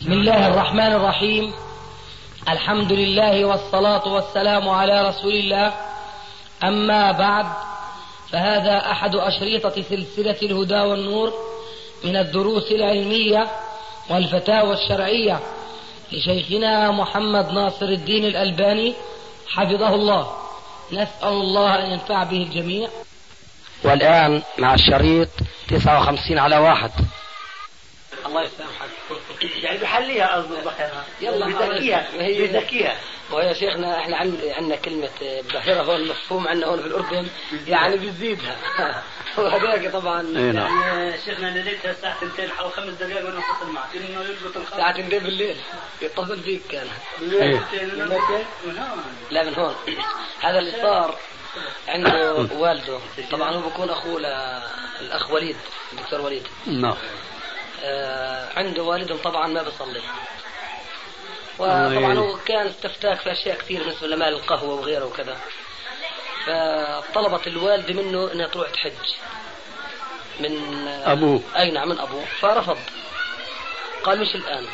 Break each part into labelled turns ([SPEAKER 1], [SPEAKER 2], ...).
[SPEAKER 1] بسم الله الرحمن الرحيم. الحمد لله والصلاة والسلام على رسول الله. أما بعد، فهذا أحد أشرطة سلسلة الهدى والنور من الدروس العلمية والفتاوى الشرعية لشيخنا محمد ناصر الدين الألباني حفظه الله. نسأل الله أن ينفع به الجميع. والآن مع الشريط 59 على 1.
[SPEAKER 2] الله يسامحك. يعني بحليها أصدقائها. يلا بذكيها.
[SPEAKER 1] ويا شيخنا احنا عندنا كلمة باهرة هون مفهوم عندنا هون في الأردن، يعني بيزيدها. وهذاك طبعا
[SPEAKER 2] يعني شيخنا أنا ليتها الساعة 2 أو 5 دقائق وأنا أتصل معك إنه يضبط الخط.
[SPEAKER 1] الساعة 2 بالليل يتصل فيك كان. لا من هون. هذا اللي صار عنده والده، طبعا هو بيكون أخوه الأخ وليد، الدكتور وليد.
[SPEAKER 3] نعم.
[SPEAKER 1] عنده والدهم طبعا ما بيصلي، وطبعا هو كان استفتاك في اشياء كثير بالنسبه لمال القهوه وغيره وكذا، فطلبت الوالده منه انها تروح تحج من
[SPEAKER 3] ابوه.
[SPEAKER 1] اي نعم من ابوه، فرفض، قال مش الان.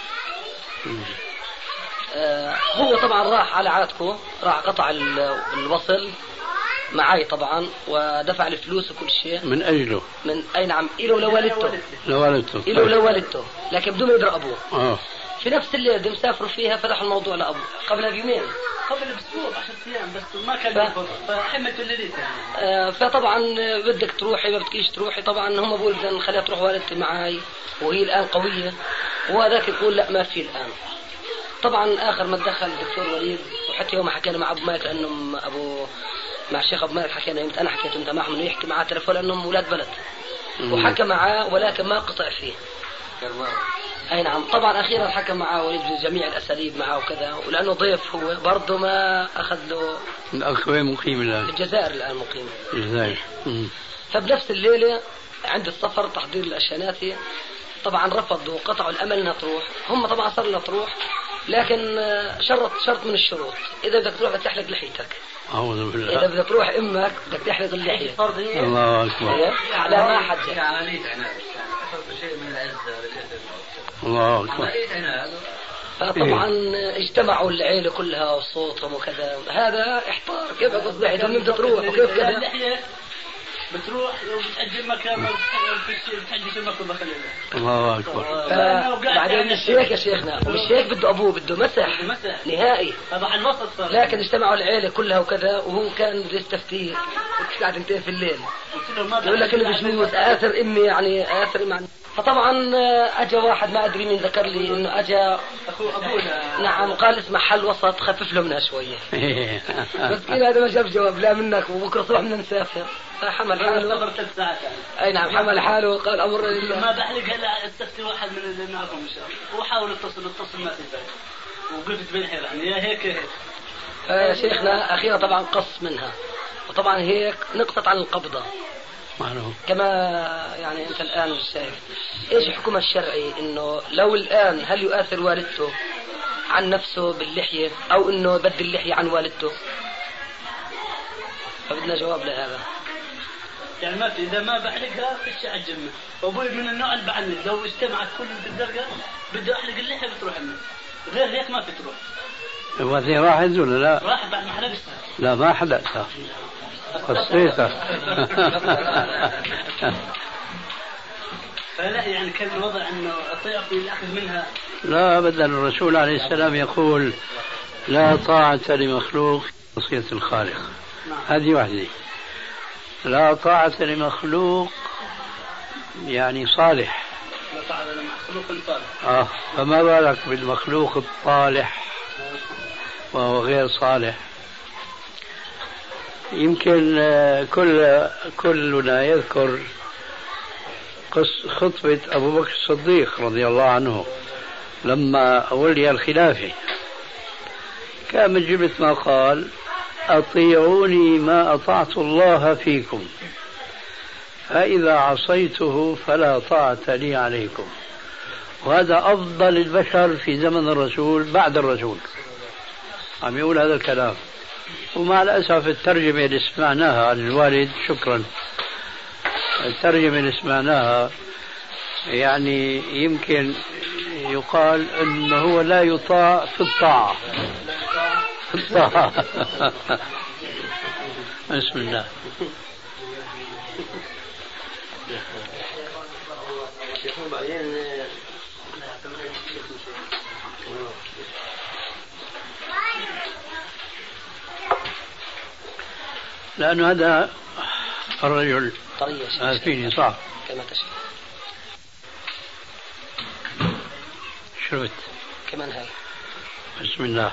[SPEAKER 1] هو طبعا راح على عادته، راح قطع الوصل معي طبعا ودفع الفلوس وكل شيء
[SPEAKER 3] من اجله،
[SPEAKER 1] من اي نعم إله لوالدته لكن بدون ما يدري ابوه. في نفس الليله اللي مسافروا فيها فتحوا الموضوع لابوه قبل بيومين،
[SPEAKER 2] قبل باسبوع 10 ايام بس ما كان فحمته الليله.
[SPEAKER 1] فطبعا بدك تروحي ما بدكيش تروحي، طبعا هم بقول بدنا نخليها تروح والدتي معي وهي الان قويه، وهذاك يقول لا ما في الان. طبعا اخر ما دخل الدكتور وليد، وحتى يوم حكينا مع ابو مالك لانه ابو مع الشيخ ابو مالك حكينا يمكن انا حكيت انت معهم انه يحكي معاه تلفون لانهم اولاد بلد، وحكى معاه ولكن ما قطع فيه. اي نعم. طبعا اخيرا حكى معاه وليد بجميع الاساليب معاه وكذا، ولانه ضيف هو برضه ما اخذ له.
[SPEAKER 3] الاخ وين مقيم الان؟
[SPEAKER 1] في الجزائر الان مقيم.
[SPEAKER 3] الجزائر.
[SPEAKER 1] فبنفس الليله عند السفر تحضير الاشياناتي طبعا رفضوا وقطعوا الامل انها تروح. هم طبعا صار لها تروح، لكن شرط من الشروط، اذا بدك تروح بدك تحلق لحيتك.
[SPEAKER 3] أعوذ بالله.
[SPEAKER 1] إذا بدك تروح إمك بدك تحلق اللحية.
[SPEAKER 3] الله أكبر.
[SPEAKER 1] على ما حد.
[SPEAKER 3] الله أكبر.
[SPEAKER 1] فطبعا اجتمعوا العيلة كلها وصوتهم وكذا، هذا احتار كيف أقصد لحية بدك تروح وكيف كذا.
[SPEAKER 2] بتروح وبتأجل مكان بتحجز مكان بخلي
[SPEAKER 3] الله أكبر.
[SPEAKER 1] بعدين مش هيك يا شيخنا، مش هيك بده أبوه، بده مسح نهائي.
[SPEAKER 2] طبعا الوسط صار.
[SPEAKER 1] لكن اجتمعوا العيلة كلها وكذا، وهو كان بده يستفتيه الساعة 2 في الليل. يقول لك إنه بجوز آثر إمي، يعني آثر مع. فطبعا أجا واحد ما أدري مين ذكر لي إنه أجا
[SPEAKER 2] أخو أبونا.
[SPEAKER 1] نعم، قال اسمع حل وسط خفف له منها شوية. بس كذا هذا ما جاب جواب لا منك، وبكرة صبح بدنا نسافر. فحمل حاله. اي نعم حمل حاله وقال امر لله.
[SPEAKER 2] ما بحلق هلا استفتي واحد من اللي نعرفهم ان شاء الله، وحاول اتصل ما في فايده، وقلت بين حيرة يعني يا هيك
[SPEAKER 1] يا شيخنا اخيرا طبعا قص منها، وطبعا هيك نقطت عن القبضه كما يعني انت الان مش شايف. ايش حكمها الشرعي انه لو الان هل يؤثر والدته عن نفسه باللحيه او انه يبدل اللحيه عن والدته؟ فبدنا جواب لهذا.
[SPEAKER 2] يعني ما في، إذا ما بحلقها فيش أعجل منه. وأبوي من النوع اللي بعلم لو اجتمعت كل الزرقاء بده أحلق اللحية بتروح منه، غير هيك ما في تروح.
[SPEAKER 3] هو زي واحد ولا لا؟
[SPEAKER 2] راح بعد ما حلقتها.
[SPEAKER 3] لا ما حلقتها، قصيتها.
[SPEAKER 2] فلا يعني كان الوضع إنه أطيق الأخذ منها.
[SPEAKER 3] لا أبدا، الرسول عليه السلام يقول لا طاعة لمخلوق في معصية الخالق. هذه واحدة. لا طاعة لمخلوق يعني صالح.
[SPEAKER 2] لا طاعة لمخلوق صالح.
[SPEAKER 3] فما بالك بالمخلوق الطالح وهو غير صالح. يمكن كلنا يذكر خطبة أبو بكر الصديق رضي الله عنه لما ولي الخلافة، كان من جملة ما قال أطيعوني ما أطعت الله فيكم، فإذا عصيته فلا طاعة لي عليكم. وهذا أفضل البشر في زمن الرسول بعد الرسول عم يقول هذا الكلام. ومع الأسف الترجمة اللي سمعناها عن الوالد، شكرا، الترجمة اللي سمعناها يعني يمكن يقال أنه هو لا يطاع في الطاعة. في الطاعة. بسم الله. لأنه هذا الرجل فيني صعب
[SPEAKER 1] كما تشاء.
[SPEAKER 3] شربت
[SPEAKER 1] كمان هاي.
[SPEAKER 3] بسم الله.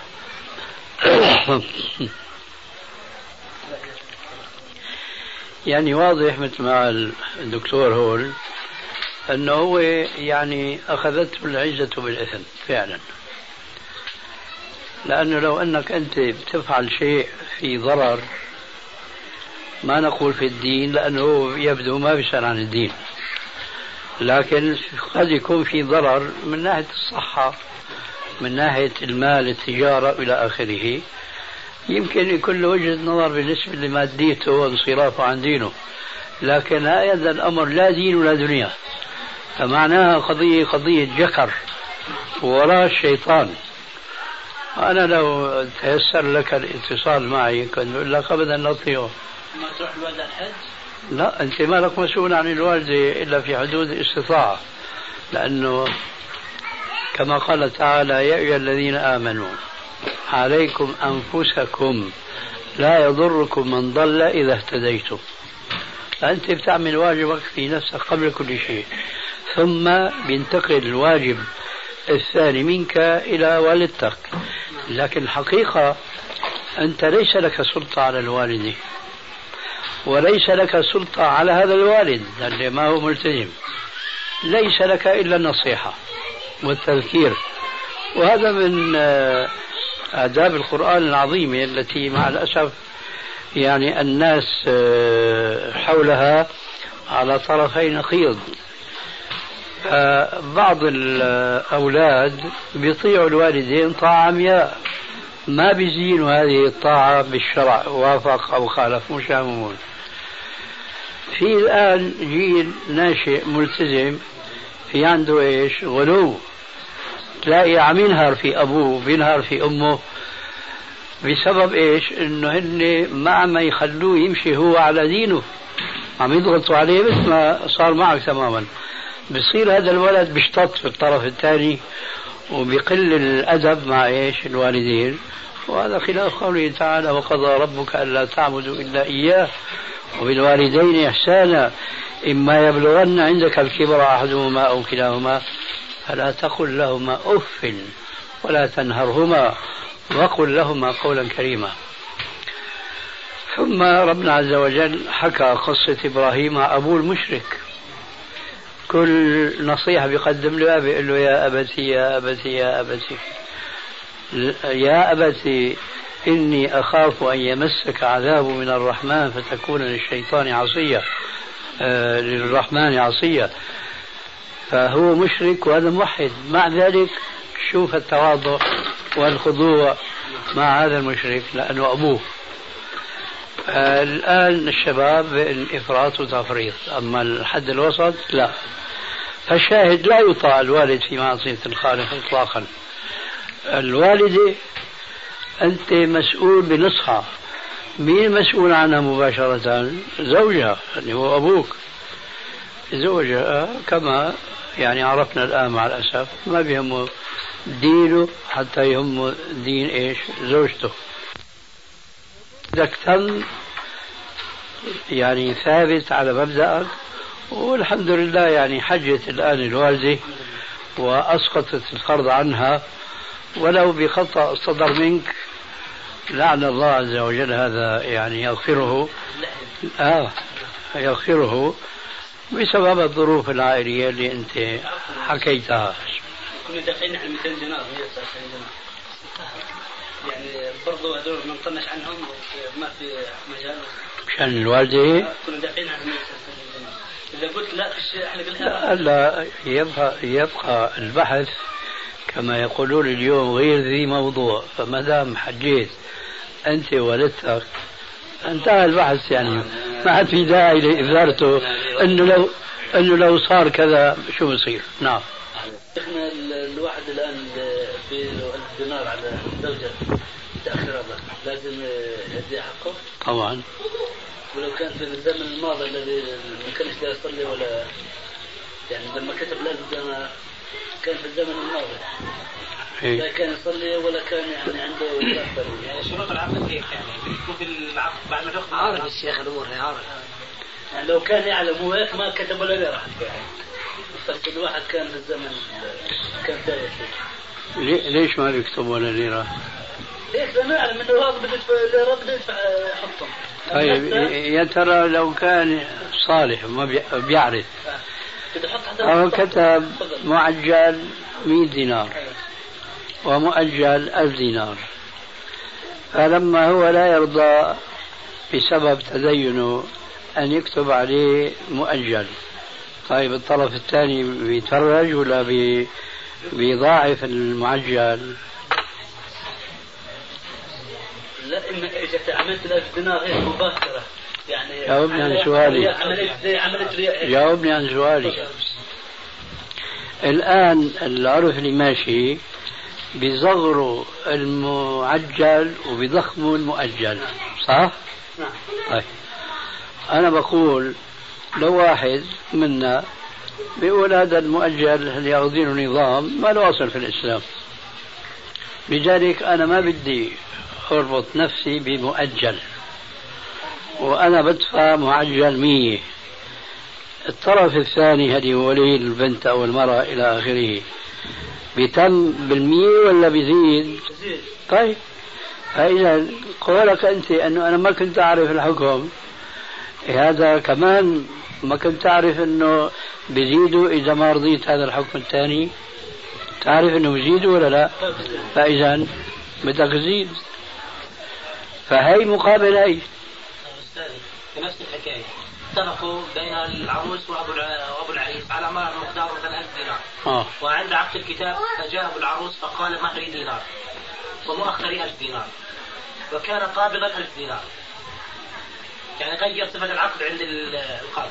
[SPEAKER 3] يعني واضح مثل ما الدكتور هول أنه هو يعني أخذته العزة بالإثم فعلا، لأنه لو أنك أنت بتفعل شيء في ضرر، ما نقول في الدين لأنه يبدو ما بيسأل عن الدين، لكن قد يكون في ضرر من ناحية الصحة، من ناحية المال، التجارة إلى آخره، يمكن يكون له وجهة نظر بالنسبة لماديته وانصرافه عن دينه، لكن هذا الأمر لا دين ولا دنيا، فمعناها قضية جكر وراء الشيطان. أنا لو تيسر لك الاتصال معي كنت أقول لك أبدا لا تطيعه.
[SPEAKER 2] ما تروح الوالدة الحج؟
[SPEAKER 3] لا، أنت ما لك مسؤول عن الوالدة إلا في حدود الاستطاعة، لأنه كما قال تعالى: يا أيها الذين آمنوا عليكم أنفسكم لا يضركم من ضل إذا اهتديتم. فأنت بتعمل واجبك في نفسك قبل كل شيء، ثم بينتقل الواجب الثاني منك إلى والدتك. لكن الحقيقة أنت ليس لك سلطة على الوالدة، وليس لك سلطة على هذا الوالد اللي ما هو ملتزم، ليس لك إلا النصيحة والتذكير. وهذا من آداب القرآن العظيمة التي مع الأسف يعني الناس حولها على طرفي نقيض. بعض الأولاد بيطيعوا الوالدين طاعة عمياء، ما بيزينوا هذه الطاعة بالشرع، وافق أو خالف، مش همون. في الآن جيل ناشئ ملتزم في عنده إيش؟ غلو. تلاقي عم ينهر في أبوه بينهر في أمه بسبب إيش؟ إنه هن ما عم يخلوه يمشي هو على دينه، عم يضغطوا عليه مثل ما صار معك تماما. بصير هذا الولد بيشتط في الطرف الثاني وبيقل الأدب مع إيش؟ الوالدين. وهذا خلاف قوله تعالى: وقضى ربك ألا تعبدوا إلا إياه وبالوالدين إحسانا إما يبلغن عندك الكبر أحدهما أو كلاهما فلا تقل لهما أف ولا تنهرهما وقل لهما قولا كريما. ثم ربنا عز وجل حكى قصة إبراهيم مع أبوه المشرك، كل نصيحة بيقدم له بيقول له: يا أبتي يا أبتي يا أبتي يا أبتي إني أخاف أن يمسك عذاب من الرحمن فتكون للشيطان عصيا، للرحمن عصيا. فهو مشرك وهذا موحد، مع ذلك شوف التواضع والخضوع مع هذا المشرك لأنه أبوه. الآن الشباب إفراط وتفريط، أما الحد الوسط لا. فالشاهد لا يطاع الوالد في معصية الخالق إطلاقا. الوالدة أنت مسؤول بنصحها، مين مسؤول عنها مباشرة؟ زوجها اللي هو أبوك. زوجها كما يعني عرفنا الآن مع الأسف ما بيهمه دينه حتى يهمه دين إيش؟ زوجته. إذا تم يعني ثابت على مبدأك، والحمد لله يعني حجت الآن الوالدة وأسقطت الفرض عنها ولو بخطأ صدر منك، لعن الله عز وجل هذا يعني يغفره يغفره بسبب الظروف العائلية اللي أنت حكيتها.
[SPEAKER 2] كنا دافعين عن 200 دينار 199 دينار، يعني برضو هذول ما نطنش عنهم ما في مجال
[SPEAKER 3] مشان الوالدة.
[SPEAKER 2] كنا دافعين عن 199 دينار. إذا قلت لا أحلق لها
[SPEAKER 3] لا يبقى البحث كما يقولون اليوم غير ذي موضوع. فما دام حجيت أنت والدتك انتهى البحث، يعني ما عاد في داعي لإثارته إنه لو صار كذا شو بصير. نعم.
[SPEAKER 2] شيخنا في 1000 دينار على زوجة متأخرة لازم يدي حقه؟
[SPEAKER 3] طبعا.
[SPEAKER 2] ولو كان في الزمن الماضي الذي ما كانش لا يصلي ولا يعني لما كتب 1000 دينار كان في الزمن الماضي لا كان يصلي ولا كان يعني عنده
[SPEAKER 4] يعني شروط العقد كيف يعني يكون في العقد بعد ما تاخذ
[SPEAKER 1] عارف الشيخ الامور عارف
[SPEAKER 2] يعني لو كان يعلم هو هيك ما كتب ولا ليرة حتى يعني بس الواحد كان في الزمن كان تايه
[SPEAKER 3] ليش ما بيكتب ولا ليرة؟
[SPEAKER 2] هيك لانه يعلم انه هذا بده يدفع حطهم.
[SPEAKER 3] طيب يا ترى لو كان صالح ما بيعرف أو كتب معجل 100 دينار ومؤجل 1000 دينار فلما هو لا يرضى بسبب تدينه أن يكتب عليه مؤجل، طيب الطرف الثاني بيتفرج ولا بيضاعف المعجل؟
[SPEAKER 2] لا إما إذا عملت 1000 دينار هيك مباشرة يعني
[SPEAKER 3] جاوبني عن سؤالي. جاوبني عن سؤالي. الآن العرف اللي ماشي بيصغروا المعجل وبيضخموا المؤجل، صح؟
[SPEAKER 2] نعم.
[SPEAKER 3] طيب أنا بقول لو واحد منا بيقول هذا المؤجل اللي ياخذينه نظام ما له أصل في الإسلام، لذلك أنا ما بدي أربط نفسي بمؤجل وأنا بدفع معجل 100. الطرف الثاني هذه ولي البنت أو المرأة إلى آخره بيتم 100 ولا بيزيد؟ طيب فإذا قولك أنت أنه أنا ما كنت أعرف الحكم هذا كمان ما كنت أعرف أنه بيزيدوا إذا ما رضيت هذا الحكم الثاني، تعرف أنه بيزيدوا ولا لا؟ فإذا بدك تزيد، فهي مقابل هي.
[SPEAKER 4] في نفس الحكاية اتفقوا بين العروس وأبو العريس على مقدار مثلا 1000 دينار وعند عقد الكتاب فجاء أبو العروس فقال مهري دينار ومؤخري 1000 دينار وكان قابضا 1000 دينار، يعني غير صفة العقد عند القاضي.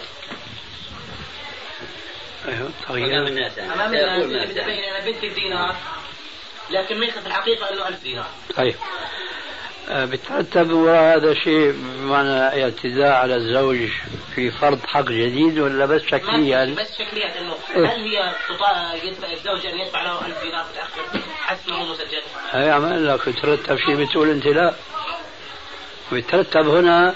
[SPEAKER 3] أيوه
[SPEAKER 4] أمام الناس بدأ بين أنا بنت الدينار لكن من في الحقيقة أنه 1000 دينار.
[SPEAKER 3] طيب بترتب هذا شيء بمعنى اعتداء على الزوج في فرض حق جديد ولا بس شكليا؟
[SPEAKER 4] بس شكليا انه هل هي يدفع الزوج ان يدفع له 1000 دينار متاخر حسب ما هو مسجل؟
[SPEAKER 3] هي عمل لك ترتب شيء بتقول انت لا، بترتب هنا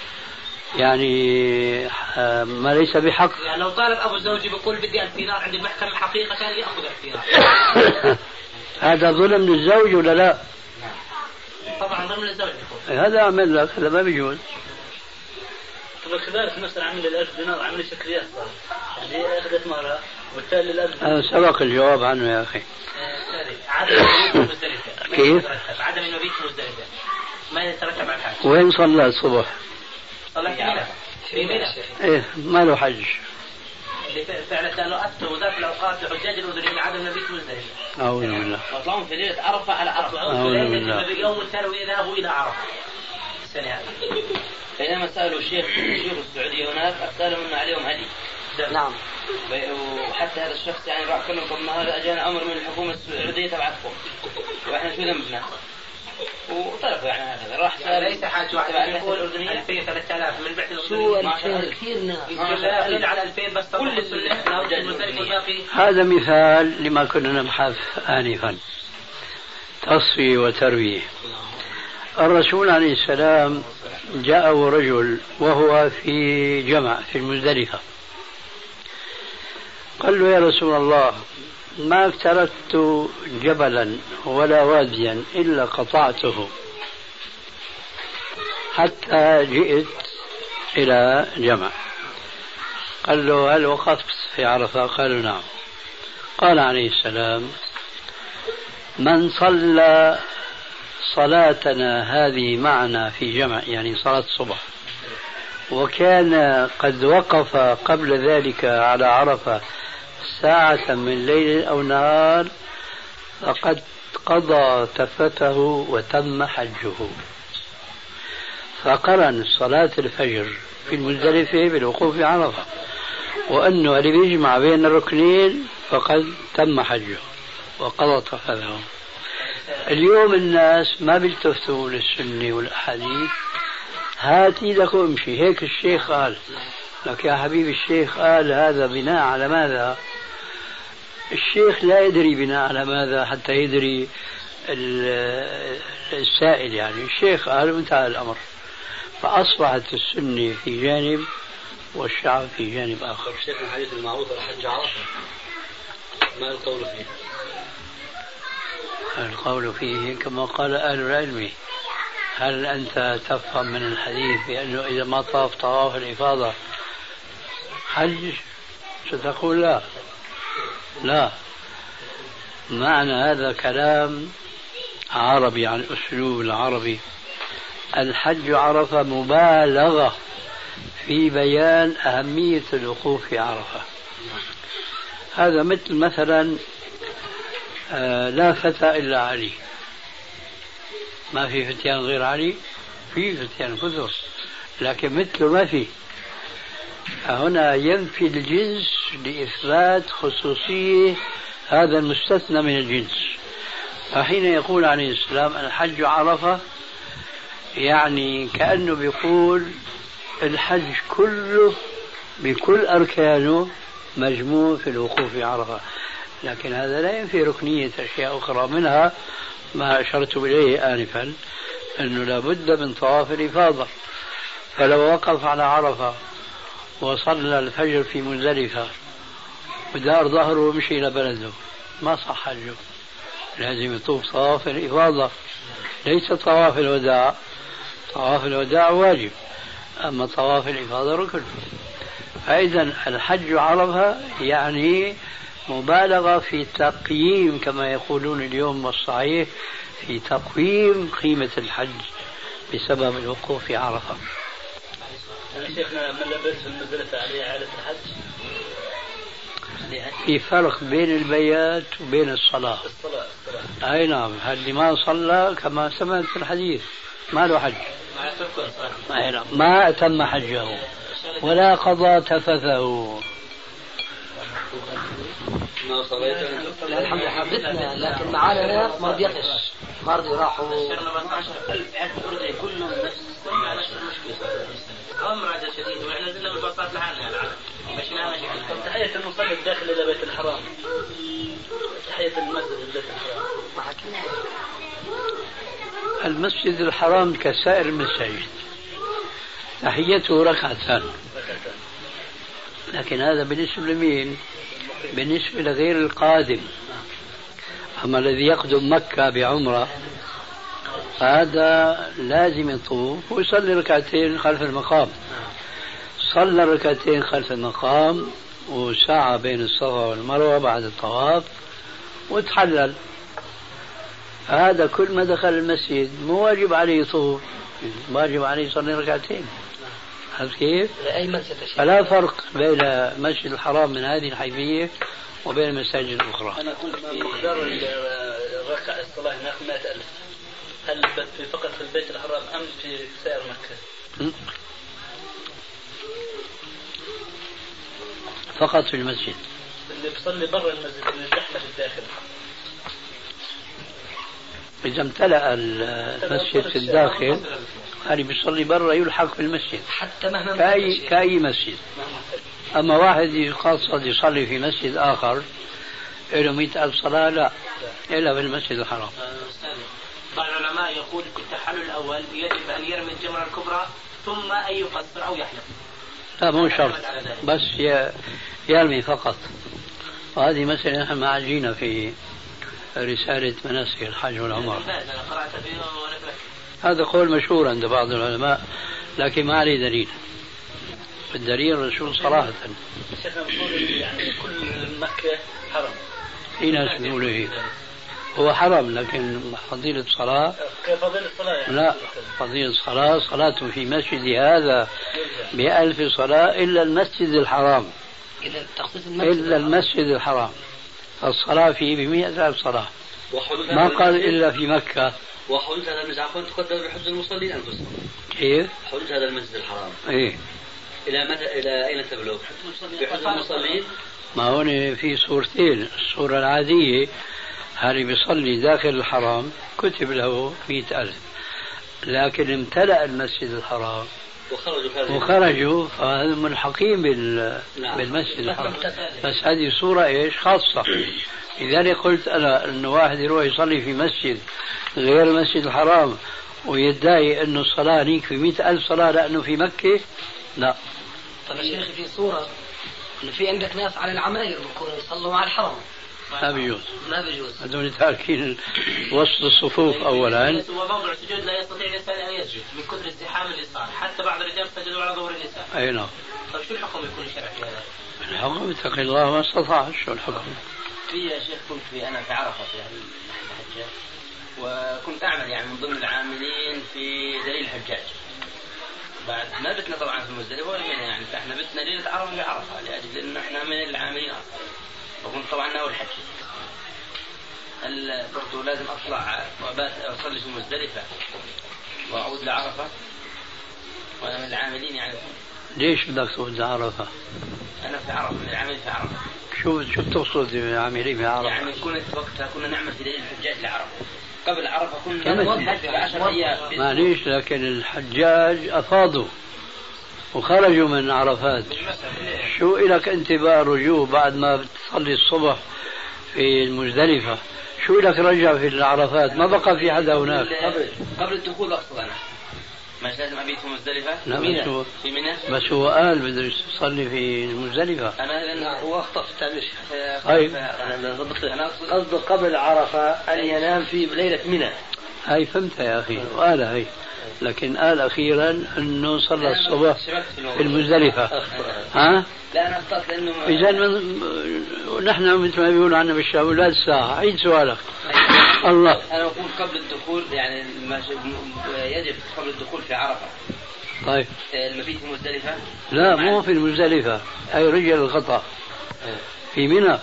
[SPEAKER 3] يعني ما ليس بحق.
[SPEAKER 4] يعني لو طالب ابو الزوج بيقول بدي 1000 دينار عند المحكمه حقيقه كان ياخذ 1000 دينار.
[SPEAKER 3] هذا ظلم للزوج ولا لا؟
[SPEAKER 4] طبعا ضمن الزوج.
[SPEAKER 3] هذا عمل لك، هذا ما بيجوز.
[SPEAKER 2] طب كذلك مثلا عمل 1000 دينار عمل شكليات اللي اخذت مهرها وبالتالي 1000 دينار
[SPEAKER 3] سبق الجواب عنه يا اخي.
[SPEAKER 4] عدم المبيت مزدلفه.
[SPEAKER 3] كيف؟
[SPEAKER 4] عدم المبيت مزدلفه ما يترتب على الحج.
[SPEAKER 3] وين صلى الصبح؟
[SPEAKER 4] صلى في منى.
[SPEAKER 3] ايه ما له حج.
[SPEAKER 4] فعلا كانوا افتوا ذات الاوقات لحجاج الاذنين عدم المبيت مزدلفه.
[SPEAKER 3] اعوذ بالله.
[SPEAKER 4] وطلعوا في ليله عرفه على عرفه.
[SPEAKER 3] اعوذ بالله.
[SPEAKER 4] يوم الثانوي ذهبوا الى عرفه. السنه هذه.
[SPEAKER 2] بينما سالوا الشيخ السعوديه هناك ارسلوا انه عليهم هدي.
[SPEAKER 1] نعم.
[SPEAKER 2] وحتى هذا الشخص يعني راح كلهم طب ما هذا اجانا امر من الحكومه السعوديه تبعتكم واحنا شو ذنبنا؟ وطلبوا يعني هذا راح
[SPEAKER 4] ليس حاج واحد يقول 2000 3000 من بعد
[SPEAKER 1] شو 2000 كثير
[SPEAKER 4] ناس على 2000 بس كل
[SPEAKER 3] هذا مثال لما كنا نبحث آنفا، تصفية وتروية. الرسول عليه السلام جاءه رجل وهو في جمع في المزدلفة قال له يا رسول الله ما اقتربت جبلا ولا واديا إلا قطعته حتى جئت إلى جمع. قال له هل وقفت في عرفة؟ قالوا نعم. قال عليه السلام من صلى صلاتنا هذه معنا في جمع يعني صلاة الصبح وكان قد وقف قبل ذلك على عرفة ساعة من ليل أو نهار فقد قضى تفته وتم حجه. فقرن صلاة الفجر في المزدلفة بالوقوف في عرفة، وأنه اللي بيجمع بين الركنين فقد تم حجه وقضى تفته. اليوم الناس ما بيلتفتوا للسنة والأحاديث، هاتي لك امشي، هيك الشيخ قال لك يا حبيبي، الشيخ قال هذا بناء على ماذا؟ الشيخ لا يدري بناء على ماذا حتى يدري السائل، يعني الشيخ قال وانتهى الأمر. فأصبحت السنة في جانب والشعب في جانب آخر.
[SPEAKER 2] الشيخ الحديث المعروف الحج عرفة، ما القول فيه؟
[SPEAKER 3] القول فيه كما قال أهل العلم. هل أنت تفهم من الحديث بأنه إذا ما طاف طواف الإفاضة حج؟ ستقول لا. لا، معنى هذا كلام عربي عن الأسلوب العربي. الحج عرفة مبالغة في بيان أهمية الوقوف في عرفة. هذا مثل مثلا لا فتى إلا علي، ما في فتيان غير علي، في فتيان كثر لكن مثله ما في. هنا ينفي الجنس لإثبات خصوصية هذا المستثنى من الجنس. فحين يقول عليه السلام الحج عرفة، يعني كأنه بيقول الحج كله بكل أركانه مجموع في الوقوف في عرفة. لكن هذا لا ينفي ركنية أشياء أخرى، منها ما أشرت إليه آنفا، أنه لابد من طواف الإفاضة. فلو وقف على عرفة وصلى الفجر في مزدلفة ودار ظهره ومشي إلى بلده ما صح حجه، لازم يطوف طواف الإفاضة، ليس طواف الوداع. طواف الوداع واجب، أما طواف الإفاضة ركن. فإذا الحج عرفة يعني مبالغة في تقييم، كما يقولون اليوم والصحيح، في تقويم قيمة الحج بسبب الوقوف في عرفة.
[SPEAKER 2] شيخنا من لبس في المزدلفة عليه عادة الحج؟
[SPEAKER 3] في فرق بين البيات وبين الصلاة. أي نعم، اللي ما صلى كما سمعت في الحديث ما له حج، ما أتم حجه ولا قضى تفثه.
[SPEAKER 1] الحمد لله حدثنا، لكن معانا ناس ما رضي يقش، ما رضي راحوا.
[SPEAKER 4] كلهم نفس المشكلة، أمر شديد، وإحنا زلنا بالبساط لحالنا مشينا ماشي.
[SPEAKER 2] تحية المصلي الداخل إلى بيت الحرام، تحية المسجد لبيت الحرام.
[SPEAKER 3] المسجد الحرام كسائر المساجد تحيته ركعتان، لكن هذا بالنسبة لمين؟ بالنسبة لغير القادم. أما الذي يقدم مكة بعمرة هذا لازم يطوف ويصلي ركعتين خلف المقام. صلى ركعتين خلف المقام وسعى بين الصفا والمروة بعد الطواف وتحلل. هذا كل ما دخل المسجد مو واجب عليه يطوف، واجب عليه يصلي ركعتين. عرفت كيف؟ فلا فرق بين مسجد الحرام من هذه الحيثية وبين المساجد الأخرى.
[SPEAKER 2] أنا كنت مقدار الركعة الصلاة هناك 100,000. هل فقط في البيت الحرام أم في سائر مكة؟
[SPEAKER 3] فقط في المسجد.
[SPEAKER 2] اللي بيصلي برا المسجد من الزحمة في الداخل،
[SPEAKER 3] إذا امتلأ المسجد في الداخل اللي بيصلي برا يلحق في المسجد
[SPEAKER 1] حتى مهما
[SPEAKER 3] كأي مسجد. أما واحد يقصد يصلي في مسجد آخر له 100,000 صلاة لا، إلا في المسجد الحرام.
[SPEAKER 4] بعض العلماء يقول في التحلل الأول يجب أن يرمي الجمرة الكبرى ثم أن يقصر أو يحلق.
[SPEAKER 3] لا مو شرط، بس يرمي فقط. وهذه مسألة نحن معالجينا في رسالة مناسك الحج والعمرة. هذا قول مشهور عند بعض العلماء لكن ما عليه دليل. الدليل الرسول صراحة.
[SPEAKER 2] يعني كل مكة حرم.
[SPEAKER 3] في ناس بيقولوا هيك. هو حرم لكن فضيلة صلاة
[SPEAKER 2] كفضيلة صلاة يعني.
[SPEAKER 3] لا، فضيلة صلاة في مسجد هذا ب1000 صلاة إلا المسجد الحرام. إلا المسجد الحرام الصلاة فيه ب100,000 صلاة. ما قال إلا في مكة.
[SPEAKER 2] وحدود هذا المسجد عفوا تقدر بحدود المصلين أنفسهم.
[SPEAKER 3] كيف؟
[SPEAKER 2] حدود هذا المسجد الحرام.
[SPEAKER 3] إيه.
[SPEAKER 2] إلى متى؟ إلى أين تبلغ؟ بحدود المصلين.
[SPEAKER 3] ما هون في صورتين، الصورة العادية هل بيصلي داخل الحرام كتب له 100,000، لكن امتلأ المسجد الحرام وخرجوا فهذا ملحقين بالمسجد الحرام. بس هذه صورة ايش خاصة. لذلك قلت أنا أنه واحد يروح يصلي في مسجد غير المسجد الحرام ويدعي أنه الصلاة هنيك في 100,000 صلاة لأنه في مكة، لا.
[SPEAKER 1] طيب يا شيخ في صورة أنه في عندك ناس على العماير بيكونوا يصلوا على الحرم،
[SPEAKER 3] ما بيجوز،
[SPEAKER 1] ما بيجوز،
[SPEAKER 3] هذول تاركين وسط الصفوف أولا.
[SPEAKER 4] وموضع السجود لا يستطيع الإنسان أن يسجد من كثر الزحام اللي صار، حتى بعض الرجال سجدوا على ظهور النساء.
[SPEAKER 3] أي نعم.
[SPEAKER 4] طيب شو الحكم يكون الشرعي في هذا؟
[SPEAKER 3] الحكم اتق الله ما استطاع. شو الحكم؟
[SPEAKER 5] في يا شيخ كنت أنا في عرفة في الحجاج، وكنت أعمل يعني من ضمن العاملين في دليل الحجاج. بعد ما بتنا طبعا في مزدلفة ولا منها يعني، فاحنا بتنا ليلة عرفة في عرفة لأجل إنه احنا من العاملين، وكنت طبعا ناوي الحج. هل برضو لازم أطلع وأبات أصلي في مزدلفة وأعود لعرفة وأنا من العاملين يعني؟
[SPEAKER 3] ليش بدك تقعد عرفة؟
[SPEAKER 5] أنا في عرفة، من العاملين في عرفة.
[SPEAKER 3] شو بتقصد بالعاملين في عرفة؟
[SPEAKER 5] يعني وقتها كنا نعمل في دليل الحجاج لعرفة. قبل عرفة كنا نحج في 10 أيام.
[SPEAKER 3] معليش، لكن الحجاج أفاضوا وخرجوا من عرفات. شو إلك أنت بقى الرجوع بعد ما بتصلي الصبح في المزدلفة؟ شو لك رجع في العرفات؟ ما بقى في حدا هناك.
[SPEAKER 5] قبل الدخول أقصد أنا مش لازم أبيت في مزدلفة.
[SPEAKER 3] لا
[SPEAKER 5] في منى.
[SPEAKER 3] بس هو قال بده يصلي في المزدلفة.
[SPEAKER 5] أنا هو أخطأ في التعبير.
[SPEAKER 3] طيب
[SPEAKER 5] أنا قصده قبل عرفة أن ينام في ليلة منى.
[SPEAKER 3] هاي فهمتها يا أخي، وقال هاي، لكن قال أخيرا أنه صلى الصبح في المزدلفة. ها؟
[SPEAKER 5] لا أنا أخطأت لأنه
[SPEAKER 3] إذا نحن مثل ما بيقولوا عنا بالشام ولاد الساعة. عيد سؤالك. الله.
[SPEAKER 5] أنا أقول قبل الدخول يعني يجب قبل الدخول في عرفة.
[SPEAKER 3] طيب
[SPEAKER 5] المبيت في مزدلفة؟
[SPEAKER 3] لا مو في المزدلفة، أي رجل الخطأ في منى.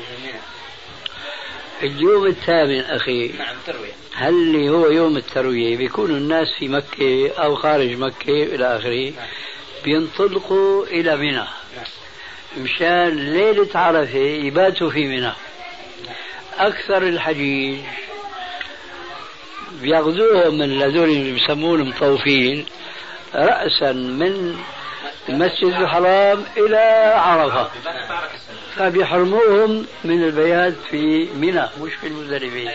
[SPEAKER 3] اليوم الثامن أخي.
[SPEAKER 5] نعم تروية.
[SPEAKER 3] هل اللي هو يوم التروية بيكون الناس في مكة أو خارج مكة إلى آخره؟
[SPEAKER 5] نعم.
[SPEAKER 3] بينطلقوا إلى منى.
[SPEAKER 5] نعم.
[SPEAKER 3] مشان ليلة عرفة يباتوا في منى. أكثر الحجيج بياخذوهم من الذين اللي بيسمونهم مطوفين رأسا من المسجد الحرام إلى عرفة، فبيحرموهم من البيات في منى مش في المزدلفة.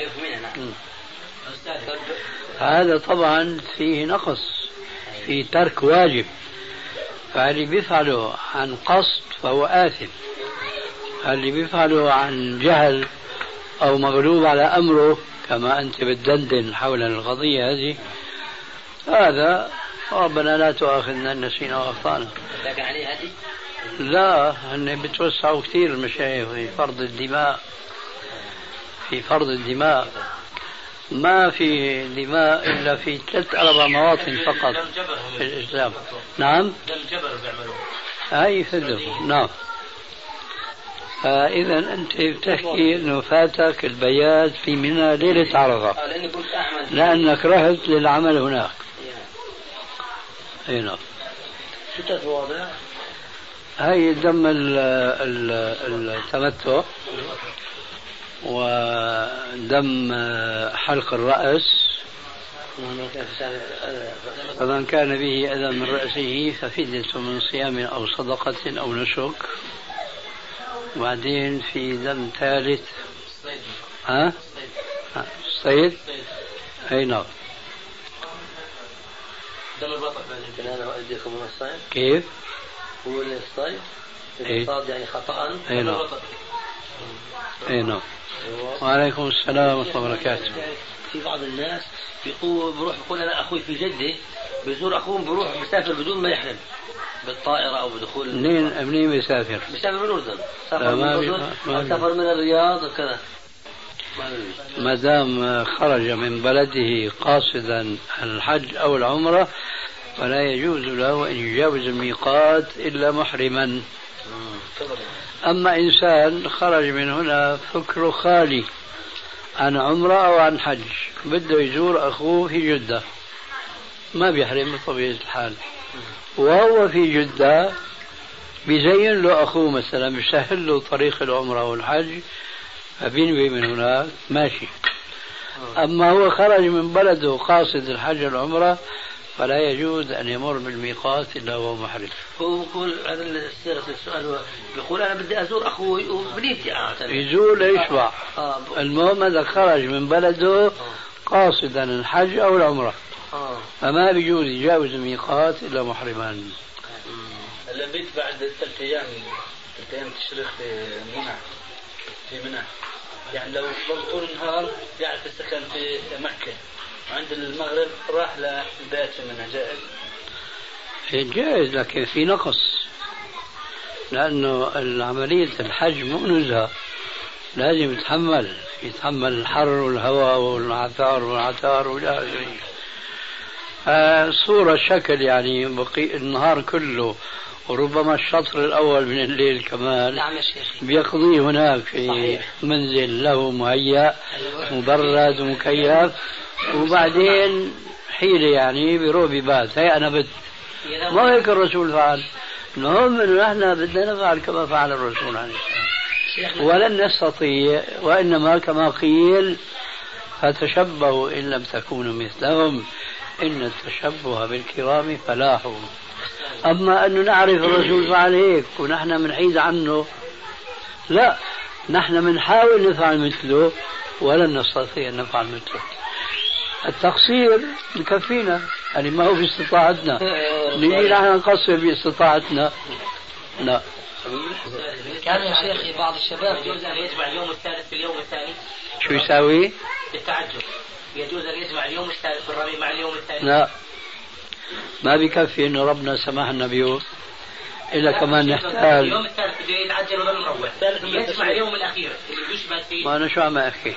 [SPEAKER 3] هذا طبعا فيه نقص، في ترك واجب، فاللي بيفعله عن قصد فهو آثم، اللي بيفعله عن جهل أو مغلوب على أمره كما أنت بتدندن حول القضية هذه، هذا ربنا لا تؤاخذنا إن نسينا وأخطأنا.
[SPEAKER 5] لكن عليه هدي؟
[SPEAKER 3] لا، هن بتوسعوا كثير المشايخ في فرض الدماء. في فرض الدماء ما في دماء إلا في 3-4 مواطن فقط في الإسلام. نعم. هاي فدوا. نعم. فإذا أنت بتحكي أنه فاتك البيات في منى ليلة عرفة لأنك رحت للعمل هناك. أي نعم.
[SPEAKER 5] شو تتواضع؟
[SPEAKER 3] هاي دم التمتع ودم حلق الرأس، فمن كان به أذى من رأسه ففدية من صيام أو صدقة أو نسك. وبعدين في دم ثالث. ها؟ الصيد. أي نعم.
[SPEAKER 5] دم البطل. أنا أؤديكم من الصيد.
[SPEAKER 3] كيف؟
[SPEAKER 5] هو الصيد الصاد يعني خطأ.
[SPEAKER 3] أي نعم. أي نعم. وعليكم السلام ورحمة الله وبركاته.
[SPEAKER 5] في بعض الناس بيروح يقول أنا أخوي في جدة بيزور أخوه بيروح مسافر بدون ما يحرم بالطائرة أو بدخول.
[SPEAKER 3] منين بيسافر؟
[SPEAKER 5] بيسافر من الأردن. سافر من الرياض وكذا.
[SPEAKER 3] ما دام خرج من بلده قاصدا الحج أو العمرة فلا يجوز له أن يجاوز الميقات إلا محرما. أما إنسان خرج من هنا فكره خالي عن عمرة أو عن حج بده يزور أخوه في جدة ما بيحرم بطبيعة الحال، وهو في جدة بيزين له أخوه مثلا بيسهل له طريق العمرة والحج، فبينوي من هناك ماشي. أما هو خرج من بلده قاصد الحج والعمرة فلا يجوز أن يمر بالميقات إلا وهو محرم.
[SPEAKER 2] هو يقول هذا صيغة السؤال، بيقول أنا بدي أزور أخوي وبنيتي
[SPEAKER 3] يزور ليشبع. المهم إذا خرج من بلده قاصدا الحج أو العمرة فما بيجوز يجاوز الميقات إلا محرمان.
[SPEAKER 2] البيت بعد 3 أيام تشريق في منى يعني لو طول النهار قاعد في السكن في مكة وعند المغرب راح للبيت في منى
[SPEAKER 3] جائز، لكن في نقص، لأنه العملية الحج مو نزهة، لازم يتحمل الحر والهواء والعثار والى آخره. صورة شكل يعني بقي النهار كله وربما الشطر الأول من الليل كمان.
[SPEAKER 1] نعم يا شيخ.
[SPEAKER 3] بيقضي هناك في
[SPEAKER 1] صحيح.
[SPEAKER 3] منزل له مهيأ مبرد ومكيف، وبعدين حيلة يعني بيروح ببات. هي أنا ما هيك الرسول فعل. المهم إنه نحن بدنا نفعل كما فعل الرسول عليه السلام، ولن نستطيع، وإنما كما قيل فتشبهوا إن لم تكونوا مثلهم إن التشبه بالكرام فلاح. أما أنه نعرف الرسول فعل هيك ونحن منحيد عنه، لا، نحن منحاول نفعل مثله ولن نستطيع أن نفعل مثله. التقصير بكفينا، يعني ما هو باستطاعتنا نجي نحن نقصر باستطاعتنا، لا.
[SPEAKER 1] كان يا شيخي بعض الشباب
[SPEAKER 4] يجوز أن يجمع اليوم الثالث في اليوم الثاني.
[SPEAKER 3] شو يساوي؟
[SPEAKER 4] بالتعجب يجوز أن يجمع اليوم الثالث في الرمي مع اليوم الثاني.
[SPEAKER 3] لا، ما بكفي إنه ربنا سمح النبي إلا كمان نحتاج
[SPEAKER 4] اليوم الثالث بده يتعجل ولا نروح يجمع اليوم الأخير اللي يشبه فيه.
[SPEAKER 3] ما أنا شو عم أحكي،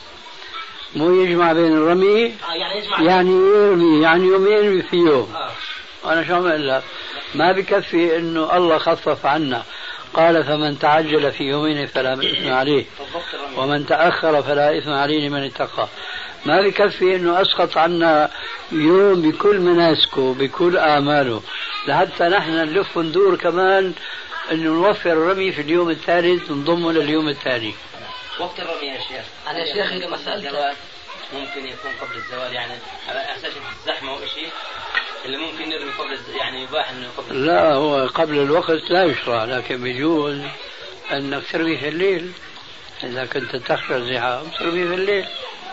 [SPEAKER 3] مو يجمع بين الرمي يعني يرمي يعني يومين في يوم. أنا شو عم أقول لك، ما بكفي إنه الله خفف عنا، قال فمن تعجل في يومين فلا إثم عليه ومن تأخر فلا إثم عليه لمن اتقى. ما بكفي إنه أسقط عنا يوم بكل مناسكه بكل آماله، لحتى نحن نلف وندور كمان إنه نوفر الرمي في اليوم الثالث ونضمه لليوم الثاني.
[SPEAKER 5] وقت الرمي يا شيخ،
[SPEAKER 1] أنا يا شيخ لما سألت
[SPEAKER 5] ممكن يكون قبل الزوال، يعني على أساس الزحمة وشيء اللي ممكن نرمي قبل يعني يباح إنه قبل.
[SPEAKER 3] لا، هو قبل الوقت لا يشرع، لكن بيجوز أنك ترمي في الليل إذا كنت تخشى الزحام، ترمي في الليل،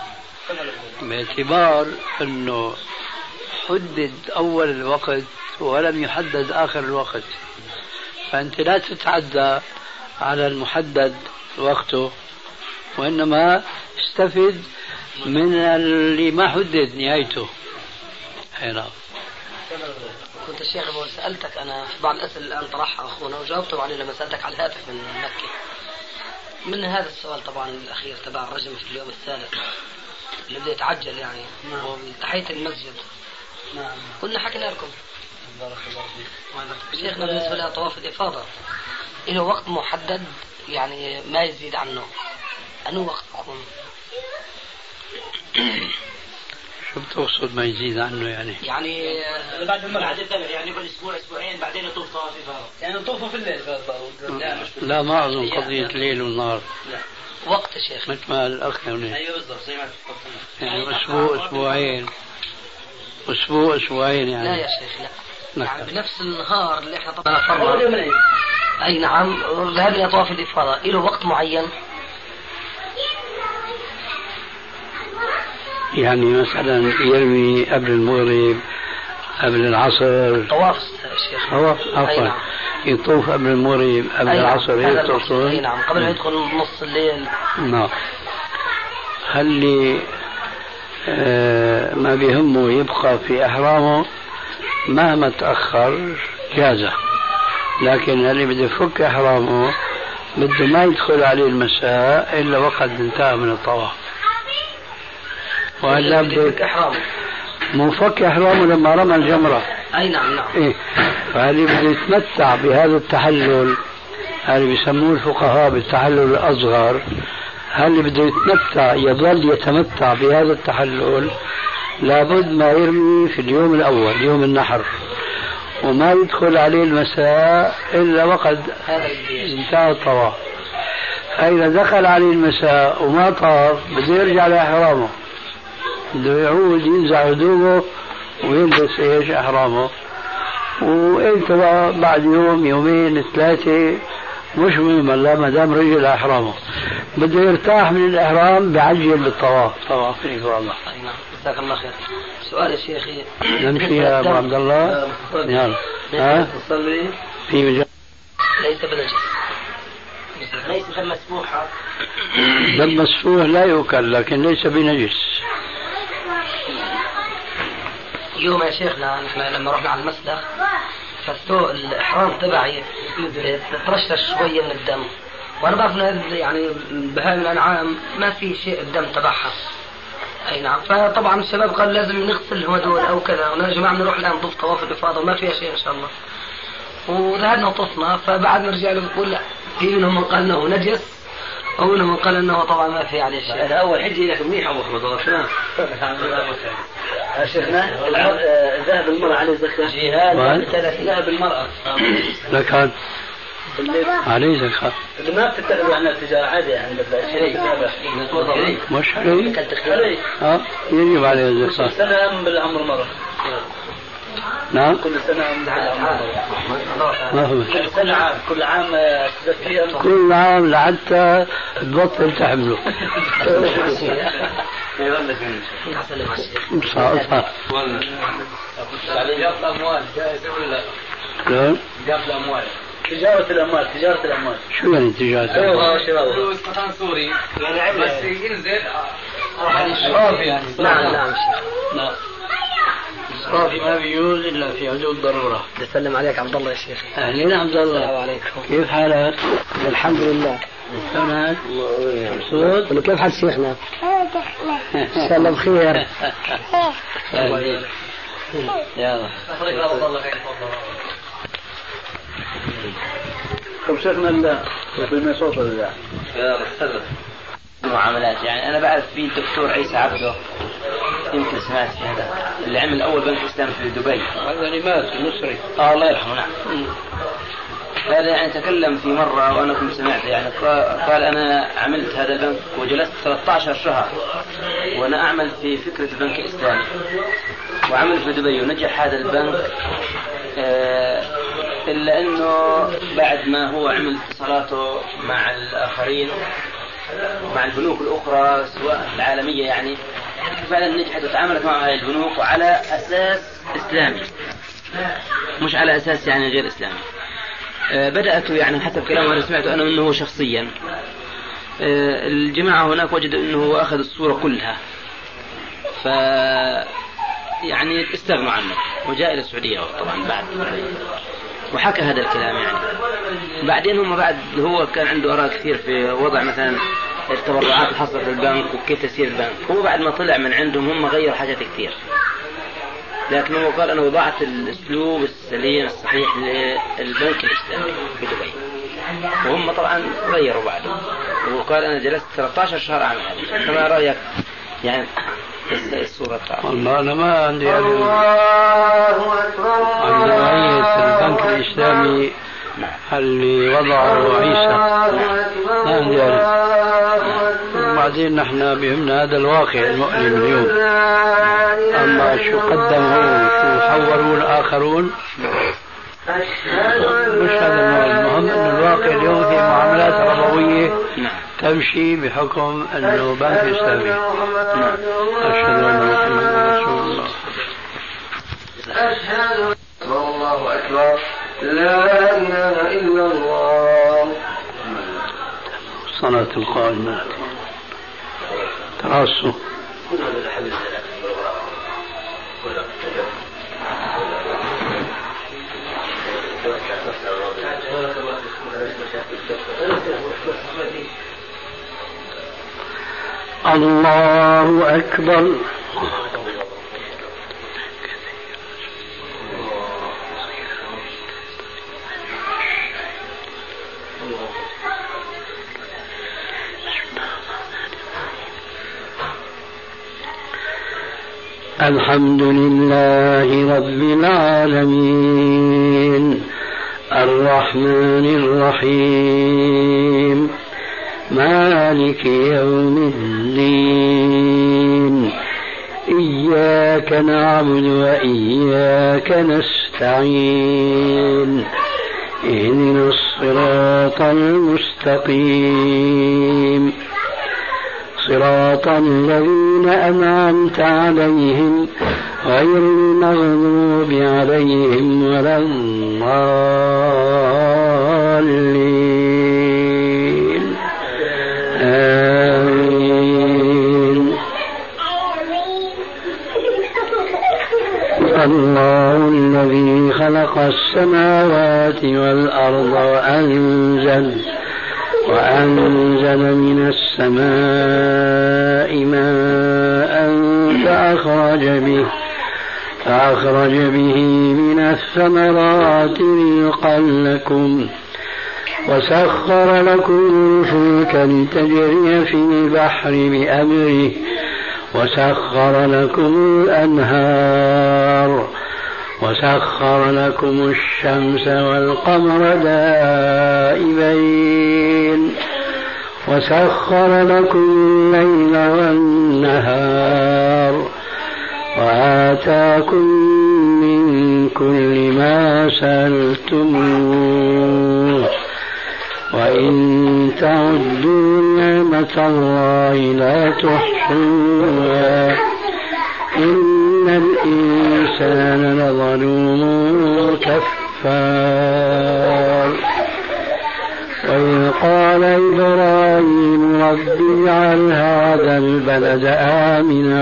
[SPEAKER 3] باعتبار أنه حدد أول الوقت ولم يحدد آخر الوقت، فأنت لا تتعدى على المحدد وقته، وإنما استفد من اللي ما حدد نهايته. هنا
[SPEAKER 1] كنت الشيخ أبو سألتك أنا في بعض الأسئلة الآن طرحها أخونا وجاوبته عليه لما سألتك على الهاتف من مكة. من هذا السؤال طبعا الأخير تبع الرجم في اليوم الثالث اللي بده يتعجل يعني تحية المسجد. كنا حكينا لكم شيخنا بالنسبة لها طواف الإفاضة له وقت محدد يعني ما يزيد عنه، أنه وقت يكون؟
[SPEAKER 3] شو بتقصد ما يزيد عنه؟
[SPEAKER 4] يعني بعد الذبح يعني بالأسبوع أسبوعين بعدين يطوف طواف إفاضة، يعني يطوفوا في الليل.
[SPEAKER 3] لا ما أظن قضية ليل ونهار،
[SPEAKER 1] وقت يا شيخ
[SPEAKER 3] مثل ما الأخ هنا
[SPEAKER 5] أيوة بالضبط زي ما
[SPEAKER 3] يعني أسبوع أسبوعين يعني.
[SPEAKER 1] لا يا شيخ لا، يعني بنفس النهار اللي احنا طبعا فرنا. أي نعم، هذه طواف الإفاضة له وقت معين،
[SPEAKER 3] يعني مثلا يرمي قبل المغرب قبل العصر
[SPEAKER 1] طواف الشيخ
[SPEAKER 3] عفوا يطوف قبل المغرب قبل العصر هيك تقصد؟
[SPEAKER 1] اي نعم، قبل ما يدخل نص الليل.
[SPEAKER 3] نعم، هل ما بيهمه يبقى في إحرامه مهما تأخر جازة، لكن اللي بده يفك إحرامه بده ما يدخل عليه المساء إلا وقد انتهى من الطواف. وهلا بده إحرامه مو فك إحرامه لما رمى الجمرة.
[SPEAKER 1] أي نعم.
[SPEAKER 3] إيه، فهل بده يتمتع بهذا التحلل، هذا بيسموه الفقهاء بالتحلل الأصغر، هل بده يتمتع يظل يتمتع بهذا التحلل لابد ما يرمي في اليوم الأول يوم النحر وما يدخل عليه المساء إلا وقد انتهى الطواف. إذا دخل عليه المساء وما طاف بده يرجع لإحرامه، بده يعود ينزع هدومه ويلبس إيش إحرامه، وإنت بعد يوم يومين ثلاثة مش مهم الله ما دام رجع إحرامه بده يرتاح من الإحرام بعجل بالطواف. طواف الله.
[SPEAKER 1] جزاك الله خير. سؤال يا شيخي.
[SPEAKER 3] نمشي يا أبو عبد الله. يلا.
[SPEAKER 1] تصلي
[SPEAKER 3] في مجال.
[SPEAKER 1] ليس بنجس.
[SPEAKER 4] ليس دم مسفوحة.
[SPEAKER 3] دم مسفوح لا يؤكل لكن ليس بنجس.
[SPEAKER 1] اليوم يا شيخنا نحن لما رحنا على المسلخ فالسوق الإحرام تبعي ترشش شوية من الدم، وأنا بعرف يعني بهاي الأنعام ما في شيء الدم تبعها. أي نعم. فطبعا الشباب قال لازم نغسل هدول أو كذا، ونحن يا جماعة بنروح الآن نطوف طواف الإفاضة وما فيها شيء إن شاء الله. وذهبنا وطفنا، فبعد ما رجع له بقول لا، في منهم من قال أنه نجس أو منهم من قال أنه طبعا ما في عليه شيء.
[SPEAKER 2] هذا أول حجة لك منيح أبو أحمد الله تمام. شيخنا ذهب المرأة عليه زكاة. جهاد ذهب المرأة.
[SPEAKER 3] زكاة. عليه زكاة.
[SPEAKER 2] ما بتتخذوا عن التجارة عادي عند الشيء
[SPEAKER 3] مش عليه. يجب عليه الزكاة.
[SPEAKER 2] كل سنة بالعمر مرة.
[SPEAKER 3] نعم.
[SPEAKER 2] كل سنة بالعمر. كل سنة عام. كل عام تزكية.
[SPEAKER 3] كل عام لحتى تبطل تحمله.
[SPEAKER 2] تجارة الأموال.
[SPEAKER 3] شو يعني تجارة الأموال؟
[SPEAKER 2] فلوس مثلا سوري يعني بس ينزل
[SPEAKER 1] إسراف يعني. نعم
[SPEAKER 3] لا إسراف ما بيجوز إلا في حدود الضرورة.
[SPEAKER 1] بسلم عليك عبد الله يا شيخ.
[SPEAKER 3] أهلين عبد الله.
[SPEAKER 1] السلام عليكم.
[SPEAKER 3] كيف حالك؟
[SPEAKER 1] الحمد لله.
[SPEAKER 3] تمام. مبسوط؟
[SPEAKER 1] كيف حال شيخنا؟ إن شاء الله بخير.
[SPEAKER 3] يلا.
[SPEAKER 2] طب شيخنا لا بالمصوت ولا
[SPEAKER 5] لا؟ معاملات يعني أنا بعرف في الدكتور عيسى عبده، يمكن سمعت في هذا اللي عمل أول بنك إسلام في دبي.
[SPEAKER 3] هذا اللي مات المصري.
[SPEAKER 5] الله يرحمه. نعم. هذا يعني تكلم في مرة وأنا كنت سمعت يعني قال أنا عملت هذا البنك وجلست 13 شهر وأنا أعمل في فكرة البنك الإسلامي وعمل في دبي ونجح هذا البنك، إلا أنه بعد ما هو عمل اتصالاته مع الآخرين مع البنوك الأخرى سواء العالمية يعني فعلا نجحت وتعاملت مع هذه البنوك وعلى أساس إسلامي مش على أساس يعني غير إسلامي. بدأت يعني حتى بكلامه أنا سمعته أنا منه شخصيا. الجماعة هناك وجدوا أنه أخذ الصورة كلها ف يعني استغنوا عنه وجاء إلى السعودية طبعا بعد وحكى هذا الكلام يعني. بعدين هم بعد هو كان عنده آراء كثير في وضع مثلا التبرعات الحصل في البنك وكيف تسير البنك. هو بعد ما طلع من عندهم هم غيروا حاجات كثير، لكن هو قال أنا وضعت الأسلوب السليم الصحيح للبنك الإسلامي في دبي وهم طبعا غيروا بعده. وقال أنا جلست 13 شهر أعمل هذا. فما رأيك يعني الصورة
[SPEAKER 3] والله أنا ما عندي عن نوعية البنك الإسلامي اللي وضعه عيسى ما عندي وبعدين نحن بهمنا هذا الواقع المؤلم اليوم. أما شو قدموا شو حوروا الآخرون مش هذا المهم. أن الواقع اليوم في معاملات ربوية تمشي بحكم أنه بنك إسلامي. أشهد أن محمدا رسول الله.
[SPEAKER 6] أشهد الله أكبر لا إله إلا الله.
[SPEAKER 3] صلاة القائمة تراصوا. الله أكبر. الحمد لله رب العالمين الرحمن الرحيم مالك يوم الدين إياك نعبد وإياك نستعين اهدنا الصراط المستقيم صراط الذين أنعمت عليهم غير المغضوب عليهم ولا الضالين آمين. الله الذي خلق السماوات والأرض وأنزل من السماء ماء فأخرج به من الثمرات رزقا لكم وسخر لكم الفلك لتجري في البحر بأمره وسخر لكم الأنهار وسخر لكم الشمس والقمر دائبين وسخر لكم الليل والنهار وآتاكم من كل ما سألتموه وإن تعدوا نعمة الله لا تحصوها إن الإنسان لظلوم كفار. وإذ قال إبراهيم رب اجعل هذا البلد آمنا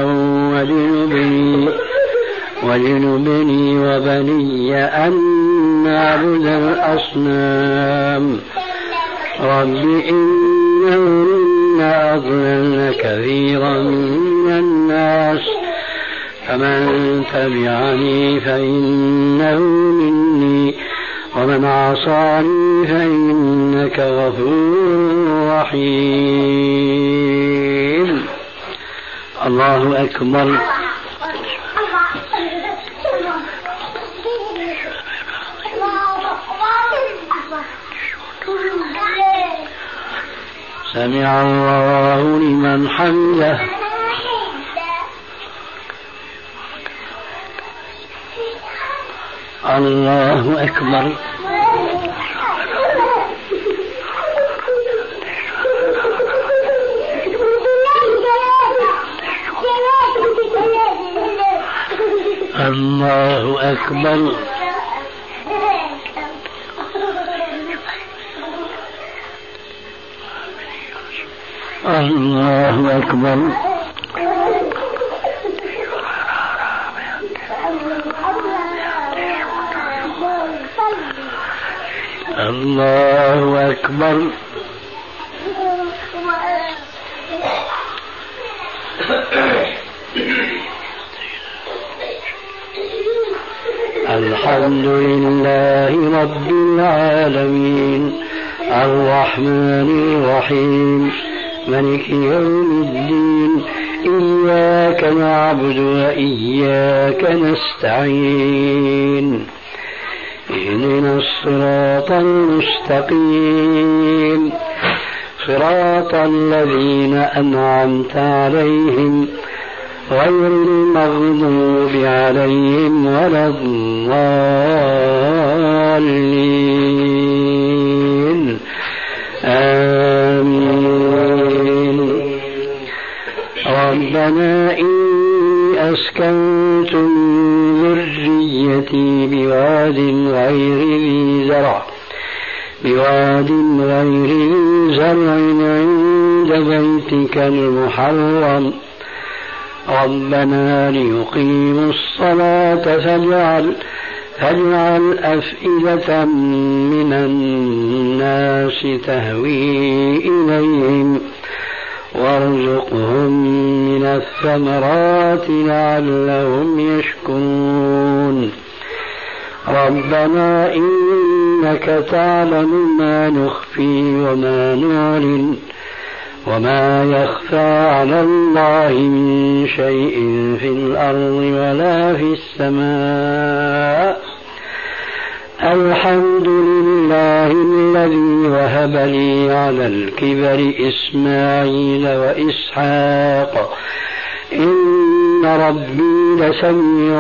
[SPEAKER 3] واجنبني وبني أن نعبد الأصنام رب إنهن أضللن كثيرا من الناس فمن تبعني فإنه مني ومن عصاني فإنك غفور رحيم. الله أكبر. سمع الله لمن حمده. الله أكبر. الله أكبر. الله أكبر. الله أكبر. الحمد لله رب العالمين الرحمن الرحيم مالك يوم الدين إياك نعبد وإياك نستعين اهدنا الصراط المستقيم صراط الذين أنعمت عليهم غير المغضوب عليهم ولا الضالين آمين. ربنا إني أسكنت من ذريتي بواد غير ذي زرع عند بيتك المحرم ربنا ليقيموا الصلاة فاجعل أفئدة من الناس تهوي إليهم وارزقهم من الثمرات لعلهم يشكرون. ربنا إنك تعلم ما نخفي وما نعلن وما يخفى على الله من شيء في الأرض ولا في السماء الحمد لله الذي وهب لي على الكبر إسماعيل وإسحاق إن ربي لسميع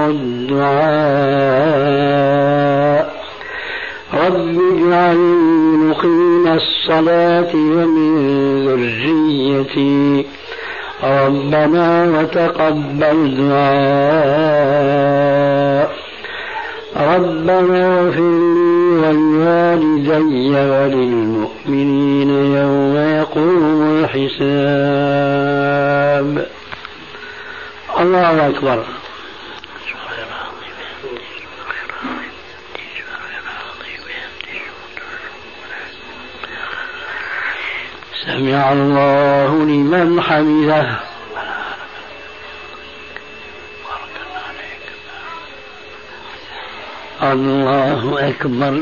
[SPEAKER 3] الدعاء رب اجعلني مقيم الصلاة ومن ذريتي ربنا وتقبل دعاء ربنا اغفر لي ولوالدي وللمؤمنين يوم يقوم الحساب. الله أكبر. سمع الله لمن حمده. الله أكبر.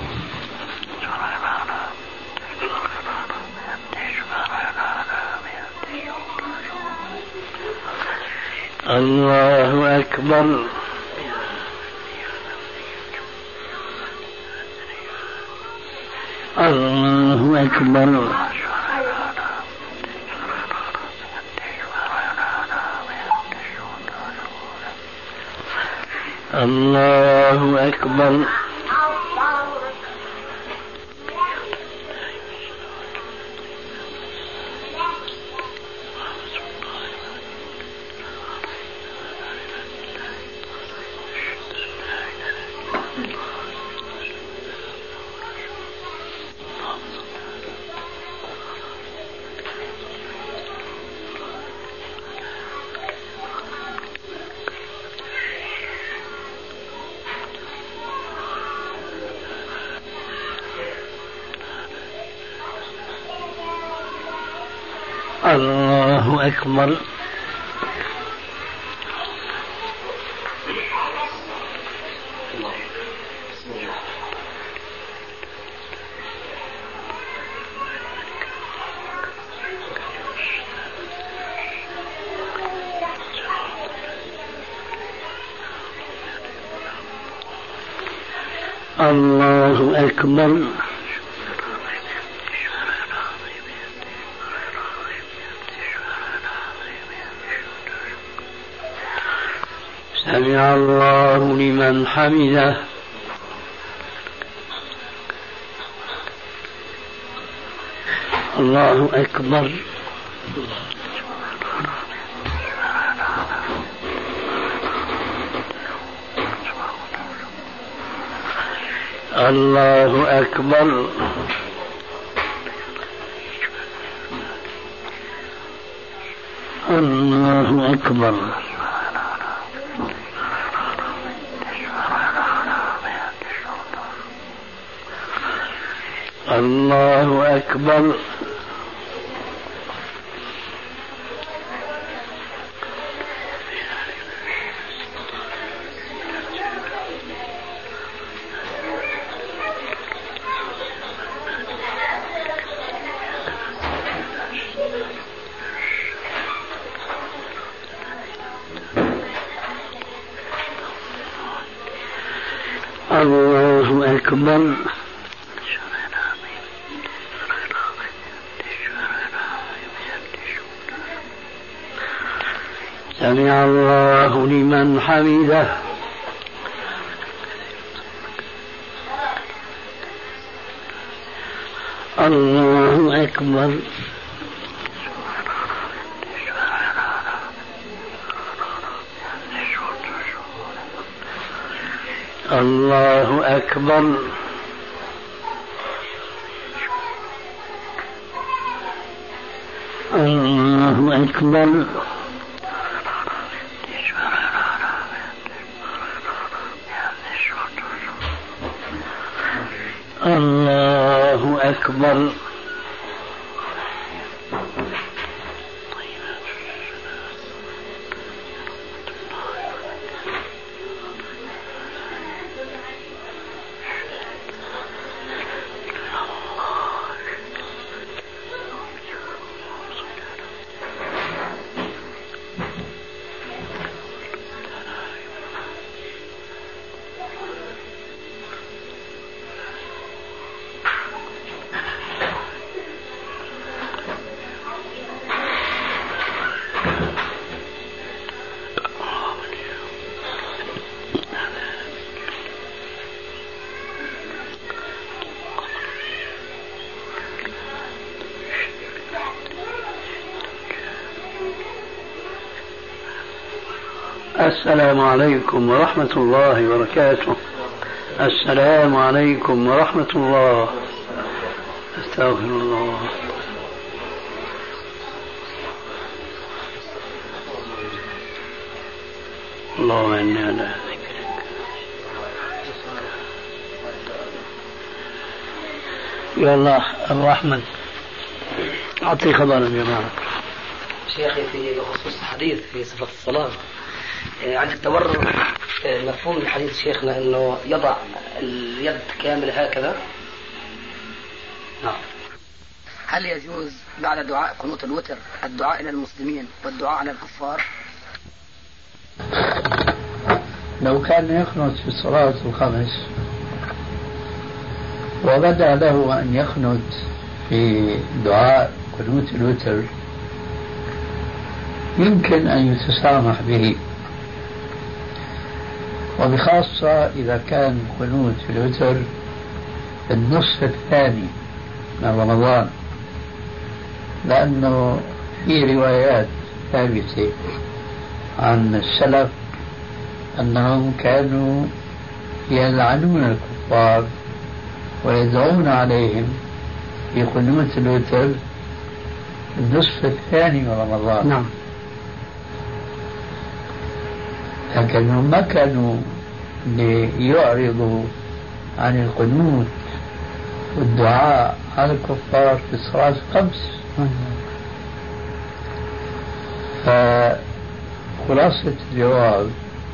[SPEAKER 3] الله أكبر. الله أكبر. الله أكبر. الله أكبر. الله أكبر. سمع الله لمن حمده. الله أكبر. الله أكبر. الله أكبر. الله أكبر. الله أكبر. سمع الله لمن حمده. الله أكبر. الله أكبر. الله أكبر. الله أكبر. السلام عليكم ورحمة الله وبركاته. السلام عليكم ورحمة الله. استغفر الله. اللهم إني على ذكرك. يا الله الرحمن أعطي خبر الجماعة.
[SPEAKER 1] شيخي في خصوص الحديث في صفة الصلاة عند التورع مفهوم الحديث شيخنا أنه يضع اليد كاملة هكذا. نعم. هل يجوز بعد دعاء قنوت الوتر الدعاء إلى المسلمين والدعاء على الكفار؟
[SPEAKER 3] لو كان يقنت في الصلاة الخمس وبدأ له أن يقنت في دعاء قنوت الوتر يمكن أن يتسامح به، وبخاصة إذا كان قنوت الوتر في النصف الثاني من رمضان، لأنه في روايات ثابتة عن السلف أنهم كانوا يلعنون الكفار ويدعون عليهم في قنوت الوتر النصف الثاني من رمضان.
[SPEAKER 1] نعم.
[SPEAKER 3] لكنهم ما كانوا ليعرضوا عن القنوت والدعاء على الكفار في الصلاة الخمس. فخلاصة الجواب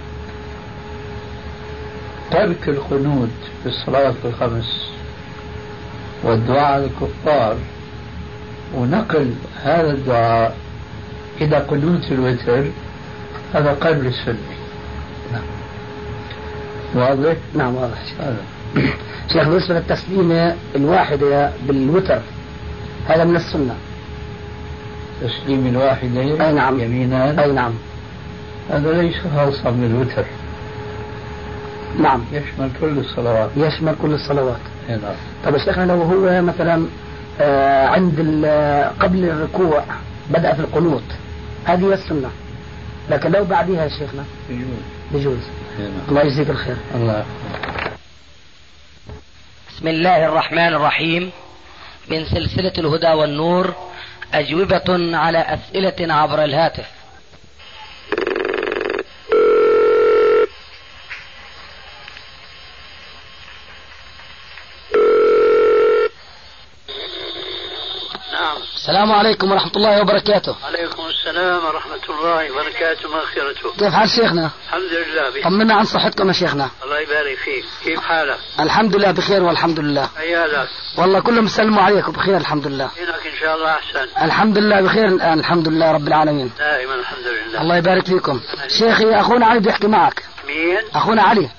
[SPEAKER 3] ترك القنوت في الصلاة الخمس والدعاء على الكفار ونقل هذا الدعاء إلى قنوت الوتر هذا قلب السنة.
[SPEAKER 1] نعم.
[SPEAKER 3] واضح؟
[SPEAKER 1] نعم واضح. شيخ بالنسبة للتسليمة الواحدة بالوتر هذا من السنة.
[SPEAKER 3] تسليم الواحدة
[SPEAKER 1] أي نعم.
[SPEAKER 3] يمينا.
[SPEAKER 1] أي نعم.
[SPEAKER 3] هذا ليس خاصا بالوتر.
[SPEAKER 1] نعم.
[SPEAKER 3] يشمل كل الصلوات.
[SPEAKER 1] يشمل كل الصلوات.
[SPEAKER 3] نعم.
[SPEAKER 1] طب شيخنا لو هو مثلا عند قبل الركوع بدأ في القنوت هذه هي السنة، لكن لو بعدها يا شيخنا بيجوز. الله يجزيك الخير.
[SPEAKER 3] الله.
[SPEAKER 1] بسم الله الرحمن الرحيم. من سلسلة الهدى والنور أجوبة على أسئلة عبر الهاتف. السلام عليكم ورحمة الله وبركاته.
[SPEAKER 3] عليكم السلام ورحمة الله وبركاته. مغفرته.
[SPEAKER 1] كيف حال شيخنا؟
[SPEAKER 3] الحمد لله.
[SPEAKER 1] طمنا عن صحتكم يا شيخنا.
[SPEAKER 3] الله يبارك فيك. كيف حالك؟
[SPEAKER 1] الحمد لله بخير والحمد لله.
[SPEAKER 3] عيالك؟
[SPEAKER 1] والله كلهم سلموا عليكم بخير الحمد لله.
[SPEAKER 3] إنك إن شاء الله أحسن.
[SPEAKER 1] الحمد لله بخير الآن الحمد لله رب العالمين.
[SPEAKER 3] دائما الحمد لله.
[SPEAKER 1] الله يبارك فيكم. شيخي أخونا علي بيحكي معك.
[SPEAKER 3] مين؟
[SPEAKER 1] أخونا علي.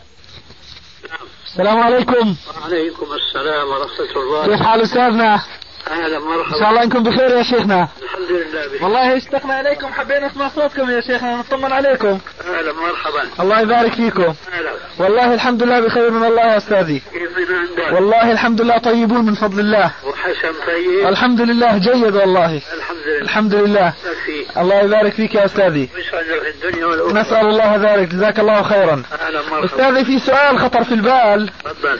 [SPEAKER 1] السلام عليكم.
[SPEAKER 3] وعليكم السلام ورحمة الله.
[SPEAKER 1] كيف حال أستاذنا؟
[SPEAKER 3] أهلا مرحبا.
[SPEAKER 1] إن شاء الله إنكم بخير يا شيخنا.
[SPEAKER 3] الحمد لله بخير.
[SPEAKER 1] والله اشتقنا إليكم حبينا نسمع صوتكم يا شيخنا نطمن عليكم.
[SPEAKER 3] أهلا مرحبا.
[SPEAKER 1] الله يبارك فيكم.
[SPEAKER 3] أهلا.
[SPEAKER 1] والله الحمد لله بخير من الله يا أستاذي.
[SPEAKER 3] كيف من عندك؟
[SPEAKER 1] والله الحمد لله طيبون من فضل الله.
[SPEAKER 3] وحسن طيب؟
[SPEAKER 1] الحمد لله جيد والله.
[SPEAKER 3] الحمد لله.
[SPEAKER 1] الحمد لله. الله يبارك فيك يا أستاذي.
[SPEAKER 3] في الدنيا والأخرى.
[SPEAKER 1] نسأل الله ذلك جزاك الله خيرا.
[SPEAKER 3] أهلا مرحبا.
[SPEAKER 1] أستاذي في سؤال خطر في البال.
[SPEAKER 3] تفضل.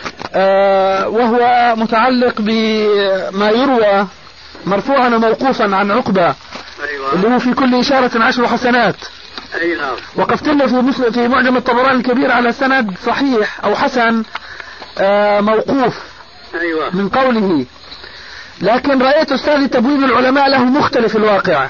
[SPEAKER 1] وهو متعلق بما يروى مرفوعا وموقوفا عن عقبة.
[SPEAKER 3] أيوة.
[SPEAKER 1] اللي هو في كل إشارة 10 حسنات.
[SPEAKER 3] أي نعم.
[SPEAKER 1] وقفت له في معجم الطبراني الكبير على سند صحيح أو حسن موقوف.
[SPEAKER 3] أيوة.
[SPEAKER 1] من قوله، لكن رأيت أستاذي تبويب العلماء له مختلف الواقع.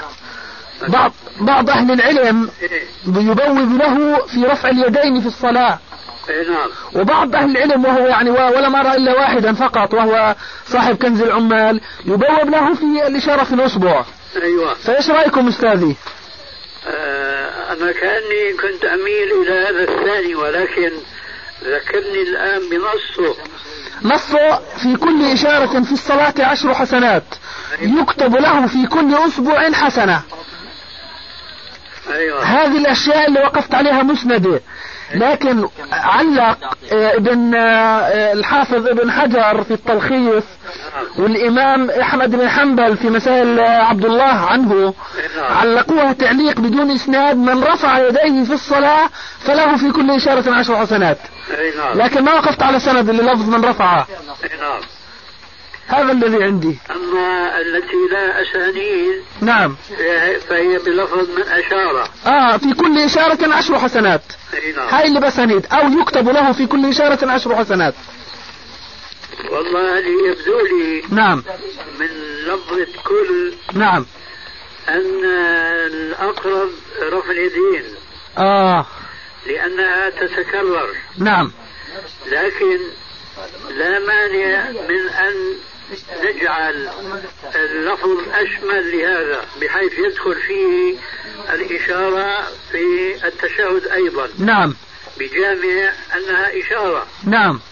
[SPEAKER 1] بعض أهل العلم يبوب له في رفع اليدين في الصلاة.
[SPEAKER 3] نعم.
[SPEAKER 1] وبعض أهل العلم وهو يعني ولم أرى إلا واحدا فقط وهو صاحب كنز العمال يبوب له في الإشارة في الأصبع.
[SPEAKER 3] أيوة.
[SPEAKER 1] فإيش رأيكم أستاذي؟
[SPEAKER 3] أنا كأني كنت أميل إلى هذا الثاني، ولكن ذكرني الآن
[SPEAKER 1] نصه في كل إشارة في الصلاة 10 حسنات. يكتب له في كل أصبع حسنة.
[SPEAKER 3] أيوة.
[SPEAKER 1] هذه الأشياء اللي وقفت عليها مسندة، لكن علق ابن الحافظ ابن حجر في التلخيص
[SPEAKER 7] والإمام أحمد بن حنبل في مسائل عبد الله عنه علقوها تعليق بدون إسناد: من رفع يديه في الصلاة فله في كل إشارة 10 حسنات. لكن ما وقفت على سند اللي لفظ من رفعها. هذا الذي عندي.
[SPEAKER 3] أما التي لا أسانيد
[SPEAKER 7] نعم
[SPEAKER 3] فهي بلفظ من أشارة.
[SPEAKER 7] في كل إشارة 10 حسنات. هاي اللي بسانيد، أو يكتب له في كل إشارة 10 حسنات.
[SPEAKER 3] والله يبدو لي
[SPEAKER 7] نعم
[SPEAKER 3] من لفظة كل
[SPEAKER 7] نعم
[SPEAKER 3] أن الأقرب رفع اليدين لأنها تتكرر.
[SPEAKER 7] نعم.
[SPEAKER 3] لكن لا مانع من أن نجعل اللفظ أشمل لهذا بحيث يدخل فيه الإشارة في التشهد أيضا.
[SPEAKER 7] نعم.
[SPEAKER 3] بجامع أنها إشارة.
[SPEAKER 7] نعم.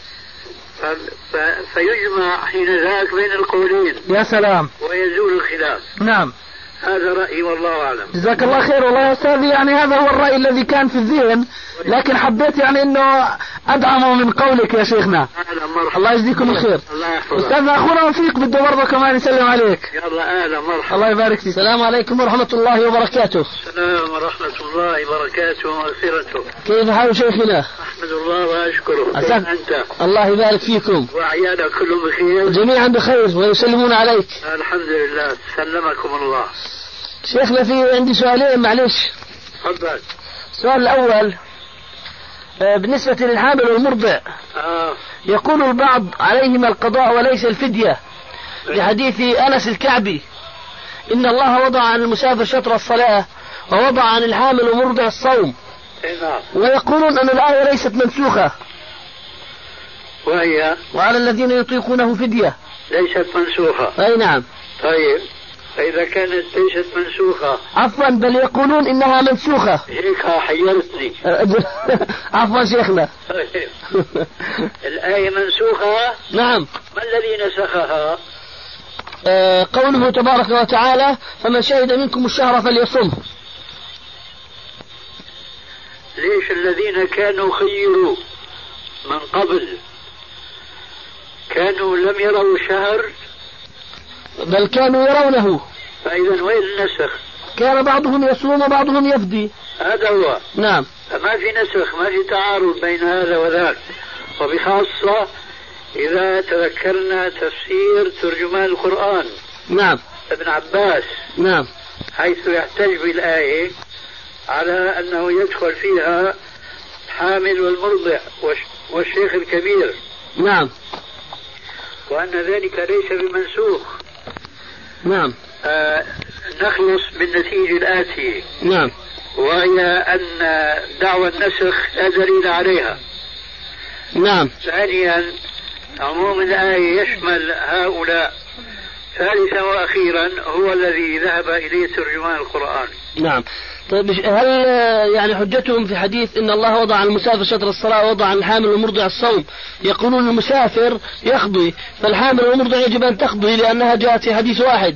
[SPEAKER 3] فيجمع حين ذاك بين القولين.
[SPEAKER 7] يا سلام.
[SPEAKER 3] ويزول الخلاف.
[SPEAKER 7] نعم.
[SPEAKER 3] هذا رأيي والله أعلم.
[SPEAKER 7] جزاك الله خير. والله يا أستاذ يعني هذا هو الرأي الذي كان في الذهن، لكن حبيت يعني انه ادعم من قولك يا شيخنا. الله يجزيكم الخير. استاذنا اخونا وفيق بده برضه كمان يسلم عليك.
[SPEAKER 3] يلا اهلا مرحبا.
[SPEAKER 7] الله يبارك فيك. السلام عليكم ورحمة الله وبركاته.
[SPEAKER 3] السلام ورحمة الله وبركاته ومغفرته.
[SPEAKER 7] كيف حال شيخنا؟
[SPEAKER 3] احمد الله واشكره. كيف انت؟
[SPEAKER 7] الله يبارك فيكم.
[SPEAKER 3] واعيادك كلهم بخير؟
[SPEAKER 7] جميعا بخير ويسلمون عليك.
[SPEAKER 3] الحمد لله سلمكم الله.
[SPEAKER 7] شيخنا في عندي سؤالين معلش.
[SPEAKER 3] تفضل.
[SPEAKER 7] السؤال الأول بالنسبة للحامل والمرضع. يقول البعض عليهما القضاء وليس الفدية، لحديث أنس الكعبي: إن الله وضع عن المسافر شطر الصلاة ووضع عن الحامل والمرضع الصوم. ويقولون أن الآية ليست منسوخة،
[SPEAKER 3] وهي
[SPEAKER 7] وعلى الذين يطيقونه فدية.
[SPEAKER 3] ليست منسوخة.
[SPEAKER 7] أي نعم.
[SPEAKER 3] طيب فإذا كانت ليست منسوخة.
[SPEAKER 7] عفوا بل يقولون إنها منسوخة.
[SPEAKER 3] هيك حيرتني.
[SPEAKER 7] عفوا شيخنا.
[SPEAKER 3] الآية منسوخة.
[SPEAKER 7] نعم.
[SPEAKER 3] ما الذي نسخها؟
[SPEAKER 7] قوله تبارك وتعالى: فمن شهد منكم الشهر فليصم.
[SPEAKER 3] ليش الذين كانوا خيروا من قبل كانوا لم يروا الشهر
[SPEAKER 7] بل كانوا يرونه؟
[SPEAKER 3] فإذا وين النسخ؟
[SPEAKER 7] كان بعضهم يصوم وبعضهم يفدي.
[SPEAKER 3] هذا هو.
[SPEAKER 7] نعم.
[SPEAKER 3] فما في نسخ، ما في تعارض بين هذا وذاك، وبخاصة إذا تذكرنا تفسير ترجمان القرآن.
[SPEAKER 7] نعم.
[SPEAKER 3] ابن عباس.
[SPEAKER 7] نعم.
[SPEAKER 3] حيث يحتج بالآية على أنه يدخل فيها الحامل والمرضع والشيخ الكبير.
[SPEAKER 7] نعم.
[SPEAKER 3] وأن ذلك ليس بمنسوخ.
[SPEAKER 7] نعم.
[SPEAKER 3] نخلص بالنتيجة الآتية.
[SPEAKER 7] نعم.
[SPEAKER 3] وهي أن دعوى النسخ لا دليل عليها.
[SPEAKER 7] نعم.
[SPEAKER 3] ثانيا عموم الآية يشمل هؤلاء. ثالثا وأخيرا هو الذي ذهب إليه ترجمان القرآن.
[SPEAKER 7] نعم. طيب هل يعني حجتهم في حديث إن الله وضع عن المسافر شطر الصلاة ووضع عن الحامل والمرضع الصوم، يقولون المسافر يقضي فالحامل والمرضع يجب أن تقضي لأنها جاءت في حديث واحد؟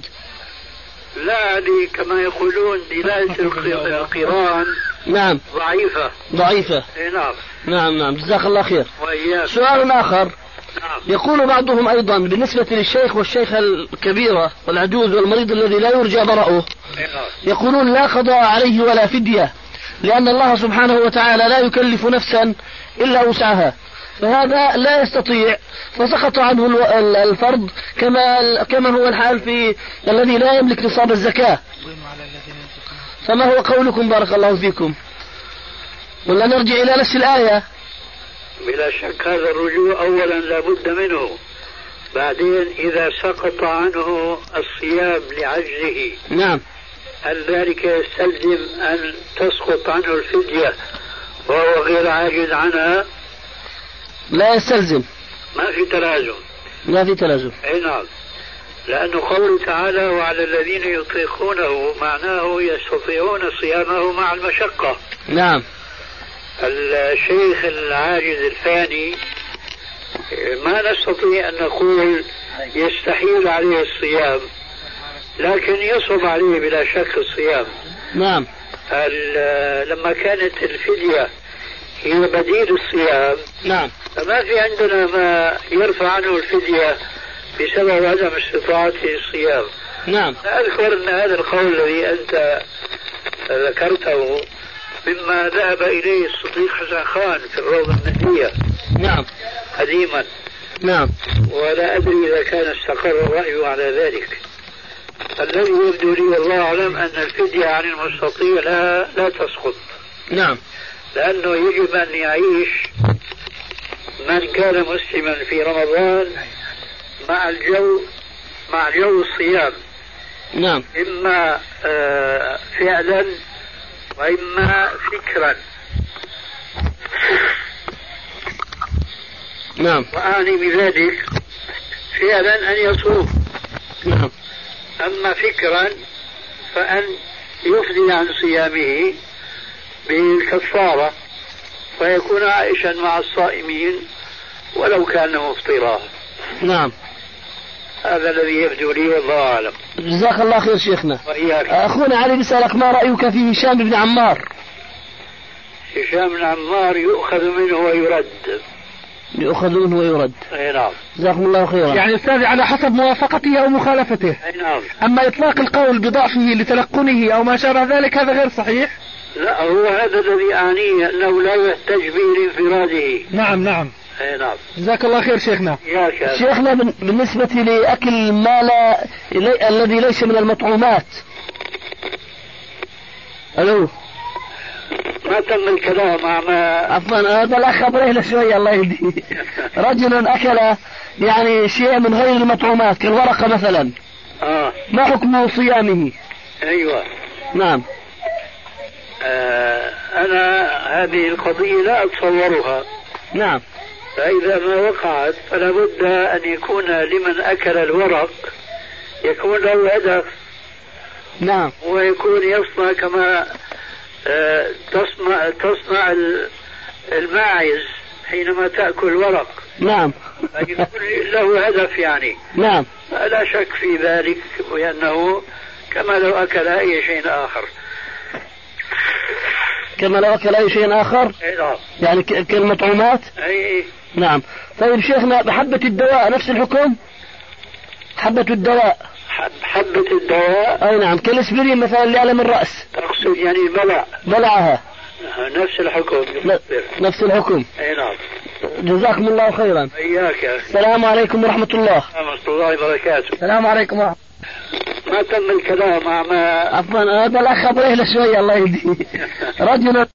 [SPEAKER 3] لا، هذه كما يقولون دلالة القرآن.
[SPEAKER 7] نعم. ضعيفة.
[SPEAKER 3] نعم.
[SPEAKER 7] نعم. جزاك الله خير.
[SPEAKER 3] وإياك.
[SPEAKER 7] سؤال آخر.
[SPEAKER 3] نعم.
[SPEAKER 7] يقول بعضهم أيضا بالنسبة للشيخ والشيخة الكبيرة والعجوز والمريض الذي لا يرجى برأه، يقولون لا قضاء عليه ولا فدية، لأن الله سبحانه وتعالى لا يكلف نفسا إلا وسعها، فهذا لا يستطيع فسقط عنه الفرض كما هو الحال في الذي لا يملك نصاب الزكاة. فما هو قولكم بارك الله فيكم؟ ولا نرجع إلى نفس الآية؟
[SPEAKER 3] بلا شك هذا الرجوع أولا لا بد منه، بعدين إذا سقط عنه الصيام لعجزه.
[SPEAKER 7] نعم.
[SPEAKER 3] هل ذلك يستلزم أن تسقط عنه الفدية وهو غير عاجز عنها؟
[SPEAKER 7] لا يستلزم.
[SPEAKER 3] ما في تلازم.
[SPEAKER 7] ما في تلازم.
[SPEAKER 3] أي نعم. لأنه قوله تعالى وعلى الذين يطيقونه معناه يستطيعون صيامه مع المشقة.
[SPEAKER 7] نعم.
[SPEAKER 3] الشيخ العاجز الفاني ما نستطيع أن نقول يستحيل عليه الصيام، لكن يصعب عليه بلا شك الصيام.
[SPEAKER 7] نعم.
[SPEAKER 3] لما كانت الفدية هي بديل الصيام.
[SPEAKER 7] نعم.
[SPEAKER 3] فما في عندنا ما يرفع عنه الفدية بسبب عدم استطاعته الصيام.
[SPEAKER 7] نعم.
[SPEAKER 3] أذكر أن هذا القول الذي أنت ذكرته مما ذهب إليه الصديق حسن خان في الروضة النهدية.
[SPEAKER 7] نعم.
[SPEAKER 3] قديما.
[SPEAKER 7] نعم.
[SPEAKER 3] ولا أدري إذا كان استقر الرأي على ذلك. الذي يبدو لي والله أعلم أن الفدية عن المستطيع لا تسقط.
[SPEAKER 7] نعم.
[SPEAKER 3] لأنه يجب أن يعيش من كان مسلما في رمضان مع جو الصيام.
[SPEAKER 7] نعم.
[SPEAKER 3] إما فعلا وإما فكرا.
[SPEAKER 7] نعم.
[SPEAKER 3] وأعني بذلك فعلا أن يصوم.
[SPEAKER 7] نعم.
[SPEAKER 3] أما فكرا فأن يفدي عن صيامه بالكفارة فيكون عائشا مع الصائمين ولو كان مفطرا.
[SPEAKER 7] نعم.
[SPEAKER 3] هذا الذي يبدو لي والله أعلم.
[SPEAKER 7] جزاك الله خير شيخنا.
[SPEAKER 3] وإياك.
[SPEAKER 7] أخونا علي بيسألك ما رأيك في هشام بن عمار؟
[SPEAKER 3] هشام بن عمار يؤخذ منه ويرد.
[SPEAKER 7] يؤخذ منه ويرد.
[SPEAKER 3] أي نعم.
[SPEAKER 7] جزاكم الله خيرا.
[SPEAKER 8] يعني أستاذ على حسب موافقته أو مخالفته.
[SPEAKER 3] أي نعم.
[SPEAKER 8] أما إطلاق القول بضعفه لتلقنه أو ما شابه ذلك هذا غير صحيح.
[SPEAKER 3] لا هو هذا الذي أعنيه أنه لا يحتج به لانفراده.
[SPEAKER 8] نعم نعم.
[SPEAKER 3] أي نعم.
[SPEAKER 8] جزاك الله خير شيخنا.
[SPEAKER 7] شيخنا بالنسبة لأكل ما الذي ليس من المطعومات. ألو.
[SPEAKER 3] ما تم الكلام مع ما
[SPEAKER 7] عفوا هذا الأخ أبرهله شوية الله يهديه. رجل أكل يعني شيء من غير المطعومات كالورقة مثلا. ما حكم صيامه؟
[SPEAKER 3] أيوة.
[SPEAKER 7] نعم.
[SPEAKER 3] أنا هذه القضية لا أتصورها.
[SPEAKER 7] نعم.
[SPEAKER 3] فإذا ما وقعت فلا بد أن يكون لمن أكل الورق يكون له هدف.
[SPEAKER 7] نعم.
[SPEAKER 3] ويكون يصنع كما تصنع الماعز حينما تأكل ورق.
[SPEAKER 7] نعم.
[SPEAKER 3] يكون له هدف يعني.
[SPEAKER 7] نعم.
[SPEAKER 3] لا شك في ذلك وأنه كما لو أكل أي شيء آخر.
[SPEAKER 7] كما لو أكل أي شيء آخر.
[SPEAKER 3] نعم.
[SPEAKER 7] يعني كالمطعومات.
[SPEAKER 3] أي.
[SPEAKER 7] نعم. طيب شيخنا بحبة الدواء نفس الحكم؟ حبة الدواء.
[SPEAKER 3] حبة الدواء.
[SPEAKER 7] أي نعم كالاسبرين مثلا لألم الرأس.
[SPEAKER 3] تقصد يعني
[SPEAKER 7] بلعها.
[SPEAKER 3] نفس الحكم.
[SPEAKER 7] نفس الحكم.
[SPEAKER 3] أي نعم.
[SPEAKER 7] جزاكم الله خيرا.
[SPEAKER 3] إياك.
[SPEAKER 7] السلام عليكم ورحمة الله.
[SPEAKER 3] ورحمة الله وبركاته.
[SPEAKER 7] السلام عليكم ورحمة.
[SPEAKER 3] ما تم الكلام مع ما
[SPEAKER 7] عفوا هذا الأخ أبرهله شوية الله يهديه. رجل